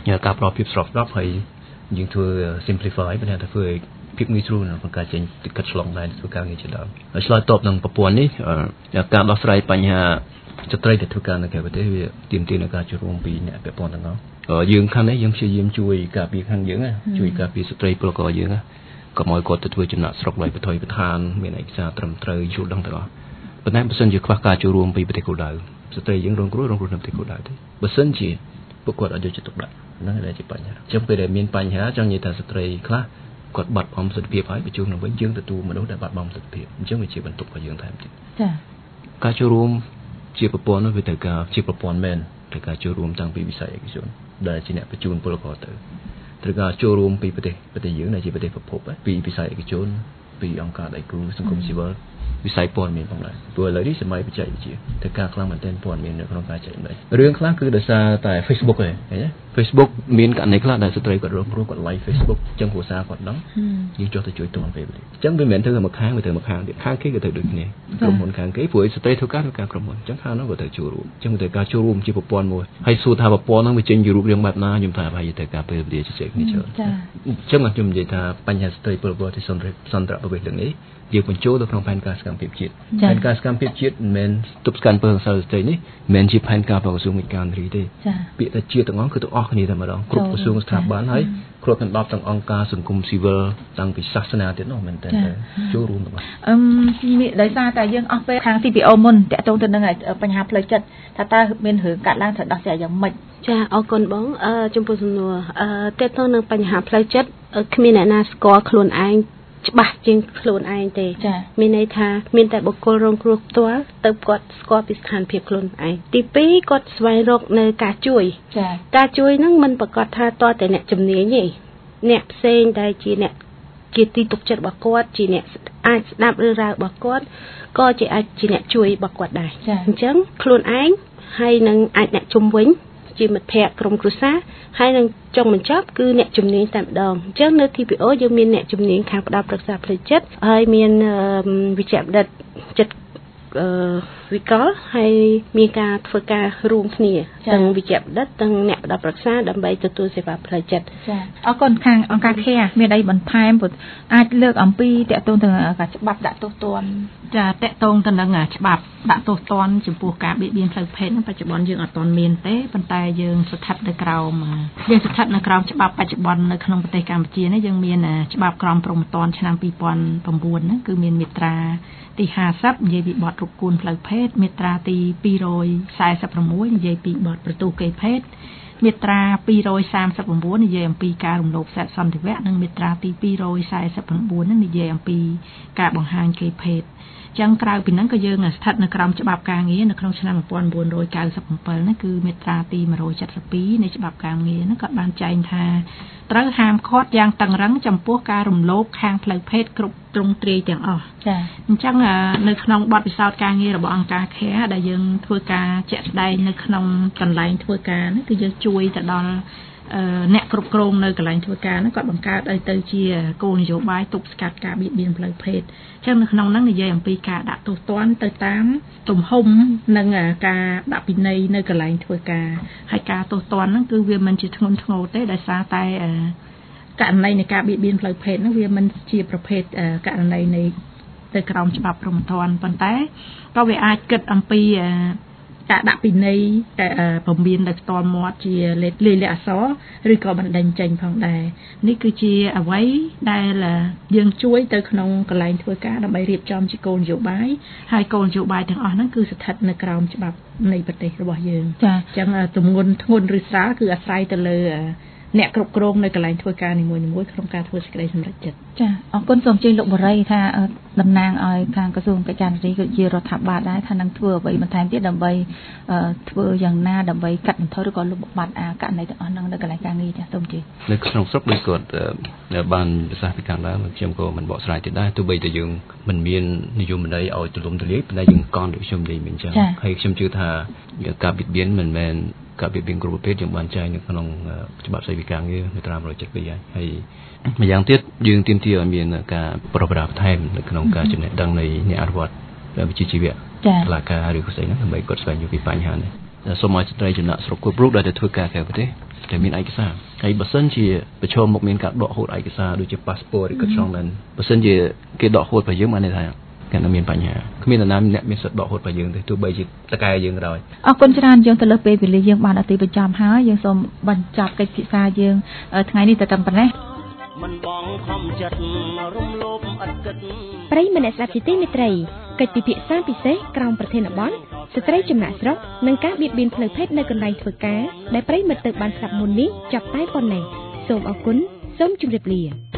ការប្រភាពស្របស្រាប់ហើយយើងធ្វើ simplify ប៉ុន្តែធ្វើឲ្យភាពងាយស្រួលក្នុងការចេញទឹកកាត់ឆ្លងដែនធ្វើការងារជាដើមហើយឆ្លើយតបនឹងប្រព័ន្ធនេះការដោះស្រាយបញ្ហាស្ត្រីដែលធ្វើការនៅក្រៅប្រទេសវាទាមទារនឹងការចូលរួមពីអ្នកពាក់ព័ន្ធទាំងអស់យើងខាងនេះយើងព្យាយាមជួយការពារខាងយើងជួយការពារស្ត្រីពលករយើងកុំឲ្យគាត់ទៅធ្វើចំណាក់ស្រុកដោយបថុយបឋានមានឯកសារត្រឹមត្រូវយល់ដឹងទាំងអស់ប៉ុន្តែបើសិនជាខ្វះការចូលរួមពីប្រទេសគោលដៅស្ត្រីយើងរងគ្រោះនៅប្រទេសគោលដៅទេបើសិនជាពួកគាត់អត់យកចិត្តទុកដាក់ហ្នឹងដែលជាបញ្ហាអញ្ចឹងពេលដែលមានបញ្ហាចង់និយាយថាស្ត្រីខ្លះគាត់បាត់បង់សិទ្ធិភាពហើយបញ្ជូនទៅវិញយើងទទួលមនុស្សដែលបាត់បង់សិទ្ធិភាពអញ្ចឹងវាជាបន្ទុករបស់យើងថែមទៀតចា៎ការចូលរួមជាប្រព័ន្ធនោះវាត្រូវការជាប្រព័ន្ធមែនត្រូវការចូលរួមតាំងពីវិស័យឯកជនដែលជាអ្នកបញ្ជូនពលករទៅត្រូវការចូលរួមពីប្រទេសយើងដែលជាប្រទេសប្រភពពីវិស័យឯកជនពីអង្គការដៃគូសង្គមស៊ីវិលវិស័យព័ត៌មានផងដែរព្រោះឥឡូវនេះសម័យបច្ចេកវិទ្យាត្រូវការខ្លាំងមែនទែនព័ត៌មាននៅក្នុងការចែករំលែករឿងខ្លះគឺដោយសារតែ Facebook ឯងឃើញទេ Facebook មានករណីខ្លះដែលស្ត្រីគាត់រងគ្រោះគាត់ like Facebook អញ្ចឹងគ្រួសារគាត់ដឹងយើងចុះទៅជួយទាន់ពេលវេលាអញ្ចឹងវាមិនមែនធ្វើមកខាងវាធ្វើមកខាងទៀតខាងគេក៏ទៅដូចគ្នាក្រុមហ៊ុនខាងគេព្រោះស្ត្រីធ្វើការក្រុមហ៊ុនអញ្ចឹងខាងនោះក៏ទៅចូលរួមអញ្ចឹងត្រូវការចូលរួមជាប្រព័ន្ធមួយហើយសួរថាប្រព័ន្ធហ្នឹងវាចេញជារូបរាងបែបណាខ្ញុំថាប្រហែលជាត្រូវការពេលវេលាជជែកគ្នាច្រើនអញ្ចឹងខ្ញុំនិយាយថាបញ្ហាស្ត្រីពលករที่សន្តិប្រវេសន៍ទាំងនេះយើងបញ្ចូលទៅក្នុងផែនការសកម្មភាពជាតិផែនការសកម្មភាពជាតិមិនមែនទប់ស្កាត់អំពើហិង្សាស្ត្រីនេះមិនមែនជាផែនការរបស់ក្រសួងវិទ្យាល័យទេពាក្យថាជាតិទាំងអស់គឺទាំងអស់គ្នាតែម្ដងគ្រប់ក្រសួងស្ថាប័នហើយគ្រប់ទាំង10ទាំងអង្គការសង្គមស៊ីវិលតាំងពីសាសនាទៀតនោះមែនតើចូលរួមទាំងអស់ដោយសារតែយើងអស់ពេលខាង TPO មុនតាក់ទងទៅនឹងបញ្ហាផ្លូវចិត្តថាតើមានរឿងកាត់ឡើងត្រូវដោះស្រាយយ៉ាងម៉េចចាអរគុណបងចំពោះសំណួរតាក់ទងនឹងបញ្ហាផ្លូវចិត្តគ្មានអ្នកណាស្គាល់ខ្លួនឯងច្បាស់ជាងខ្លួនឯងទេមានន័យថាមានតែបុគ្គលរងគ្រោះផ្ទាល់ទៅគាត់ស្គាល់ពីស្ថានភាពខ្លួនឯងទី2គាត់ស្វែងរកនៅការជួយការជួយហ្នឹងមិនប្រកាសថាតតែអ្នកជំនាញទេអ្នកផ្សេងដែលជាអ្នកជាទីទុកចិត្តរបស់គាត់ជាអ្នកអាចស្ដាប់រឿងរ៉ាវរបស់គាត់ក៏ជាអាចជាអ្នកជួយរបស់គាត់ដែរអញ្ចឹងខ្លួនឯងហើយនឹងអាចអ្នកជុំវិញជាមិត្តភ័ក្តិក្រុមគ្រួសារហើយនឹងចុងបញ្ចប់គឺអ្នកជំនាញតែម្ដងអញ្ចឹងនៅ TPO យើងមានអ្នកជំនាញខាងផ្ដល់ប្រឹក្សាផ្លូវចិត្តហើយមានវិជ្ជាបណ្ឌិតចិត្តវិកលហើយមានការធ្វើការរួមគ្នាទាំងវិជ្ជាបណ្ឌិតទាំងអ្នកផ្ដល់ប្រឹក្សាដើម្បីទទួលសេវាផ្លូវចិត្តចាអរគុណខាងអង្គការ CARE មានអីបន្ថែមអាចលើកអំពីតកតងទៅការច្បាប់ដាក់ទោសទណ្ឌចាតកតងទៅនឹងច្បាប់ដាក់ទោសទណ្ឌចំពោះការបៀតបៀនផ្លូវភេទបច្ចុប្បន្នយើងអត់ទាន់មានទេប៉ុន្តែយើងស្ថិតនៅក្រោមច្បាប់បច្ចុប្បន្ននៅក្នុងប្រទេសកម្ពុជានេះយើងមានច្បាប់ក្រមព្រហ្មទណ្ឌឆ្នាំ2009ហ្នឹងគឺមានមាត្រាទី50និយាយពីបទរំគួនផ្លូវភេទមាត្រាទី246និយាយពីបទប្រទូសកេរ្តិ៍ភេទមាត្រា239និយាយអំពីការរំលោភសិទ្ធិសន្តិវៈនិងមាត្រាទី249និយាយអំពីការបង្ហាញកេរ្តិ៍ភេទចឹងក្រៅពីហ្នឹងក៏យើងស្ថិតនៅក្រោមច្បាប់ការងារនៅក្នុងឆ្នាំ1997នេះគឺមាត្រាទី172នៃច្បាប់ការងារហ្នឹងក៏បានចែងថាត្រូវហាមឃាត់យ៉ាងតឹងរ៉ឹងចំពោះការរំលោភខាងផ្លូវភេទគ្រប់ទ្រង់ទ្រាយទាំងអស់ចា៎អញ្ចឹងនៅក្នុងបទពិសោធន៍ការងាររបស់អង្គការ CARE ដែលយើងធ្វើការជាក់ស្ដែងនៅក្នុងកន្លែងធ្វើការនេះគឺយើងជួយទៅដល់អ្នកគ្រប់គ្រងនៅកន្លែងធ្វើការហ្នឹងគាត់បង្កើតឲ្យទៅជាគោលនយោបាយទប់ស្កាត់ការបៀតបៀនផ្លូវភេទអញ្ចឹងនៅក្នុងហ្នឹងនិយាយអំពីការដាក់ទោសទណ្ឌទៅតាមទំហំនិងការដាក់ពិន័យនៅកន្លែងធ្វើការហើយការទោសទណ្ឌហ្នឹងគឺវាមិនជាធ្ងន់ធ្ងរទេដោយសារតែករណីនៃការបៀតបៀនផ្លូវភេទហ្នឹងវាមិនជាប្រភេទករណីនៃទៅក្រោមច្បាប់ព្រហ្មទណ្ឌប៉ុន្តែក៏វាអាចគិតអំពីការដាក់ពិន័យតែពំមានដោយផ្ទាល់មាត់ជាលេខអក្សរឬក៏បណ្ដឹងចេញផងដែរនេះគឺជាអ្វីដែលយើងជួយទៅក្នុងកន្លែងធ្វើការដើម្បីរៀបចំជាគោលនយោបាយហើយគោលនយោបាយទាំងអស់ហ្នឹងគឺស្ថិតនៅក្រោមច្បាប់នៃប្រទេសរបស់យើងចា៎អញ្ចឹងទម្ងន់ធ្ងន់ឬស្រាលគឺអាស្រ័យទៅលើអ្នកគ្រប់គ្រងនៅកន្លែងធ្វើការនីមួយៗក្នុងការធ្វើសេចក្តីសម្រេចចិត្តចាអរគុណសូមជម្រាបលោកបរិយថាតំណាងឲ្យខាងក្រសួងកិច្ចការនារីគឺជារដ្ឋាភិបាលដែរថានឹងធ្វើអ្វីបន្ថែមទៀតដើម្បីធ្វើយ៉ាងណាដើម្បីកាត់បន្ថយឬក៏លុបបំបាត់ករណីទាំងអស់ហ្នឹងនៅកន្លែងការងារចាសូមជម្រាបនៅក្នុងស្រុកដូចគាត់បានប្រសាសន៍ពីខាងដើមខ្ញុំក៏មិនបកស្រាយទៀតដែរទោះបីតែយើងមិនមាននិយមន័យឲ្យទូលំទូលាយប៉ុន្តែយើងកន់ដូចខ្ញុំនិយាយមិញចឹងហើយខ្ញុំជឿថាការបៀតបៀនមិនមែនការបៀតបៀនគ្រប់ប្រភេទយើងបានចែងនៅក្នុងច្បាប់ស្តីពីការងារមាត្រា172ហើយម្យ៉ាងទៀតយើងទាមទារឲ្យមានការប្រព្រឹត្តបន្ថែមនៅក្នុងការចំណេះដឹងនៃអ្នកអនុវត្តវិជ្ជាជីវៈតុលាការឬក៏ស្អីហ្នឹងដើម្បីគាត់ស្វែងយល់ពីបញ្ហានេះសូមឲ្យស្ត្រីចំណាក់ស្រុកគ្រប់រូបដែលទៅធ្វើការក្រៅប្រទេសតែមានឯកសារហើយបើសិនជាប្រឈមមុខមានការដកហូតឯកសារដូចជា passport ឬក៏ Schengen បើសិនជាគេដកហូតរបស់យើងបានន័យថាគេនឹងមានបញ្ហាគ្មាននរណាអ្នកមានសិទ្ធិដកហូតរបស់យើងទេទោះបីជាតកែយើងក៏ដោយអរគុណច្រើនយើងទៅលើពេលវេលាយើងបានអតិបញ្ចប់ហើយយើងសូមបញ្ចប់កិច្ចពិសាយើងថ្ងៃនេះតែប៉ុណ្ណេះប្រិយមិត្តអ្នកស្ដាប់ជាទីមេត្រីកិច្ចពិភាក្សាពិសេសក្រោមប្រធានបទស្ត្រីចំណាក់ស្រុកនិងការបៀតបៀនផ្លូវភេទនៅកន្លែងធ្វើការដែលប្រិយមិត្តទៅបានស្ដាប់មុននេះចាប់តែប៉ុណ្ណេះសូមអរគុណសូមជម្រាបលា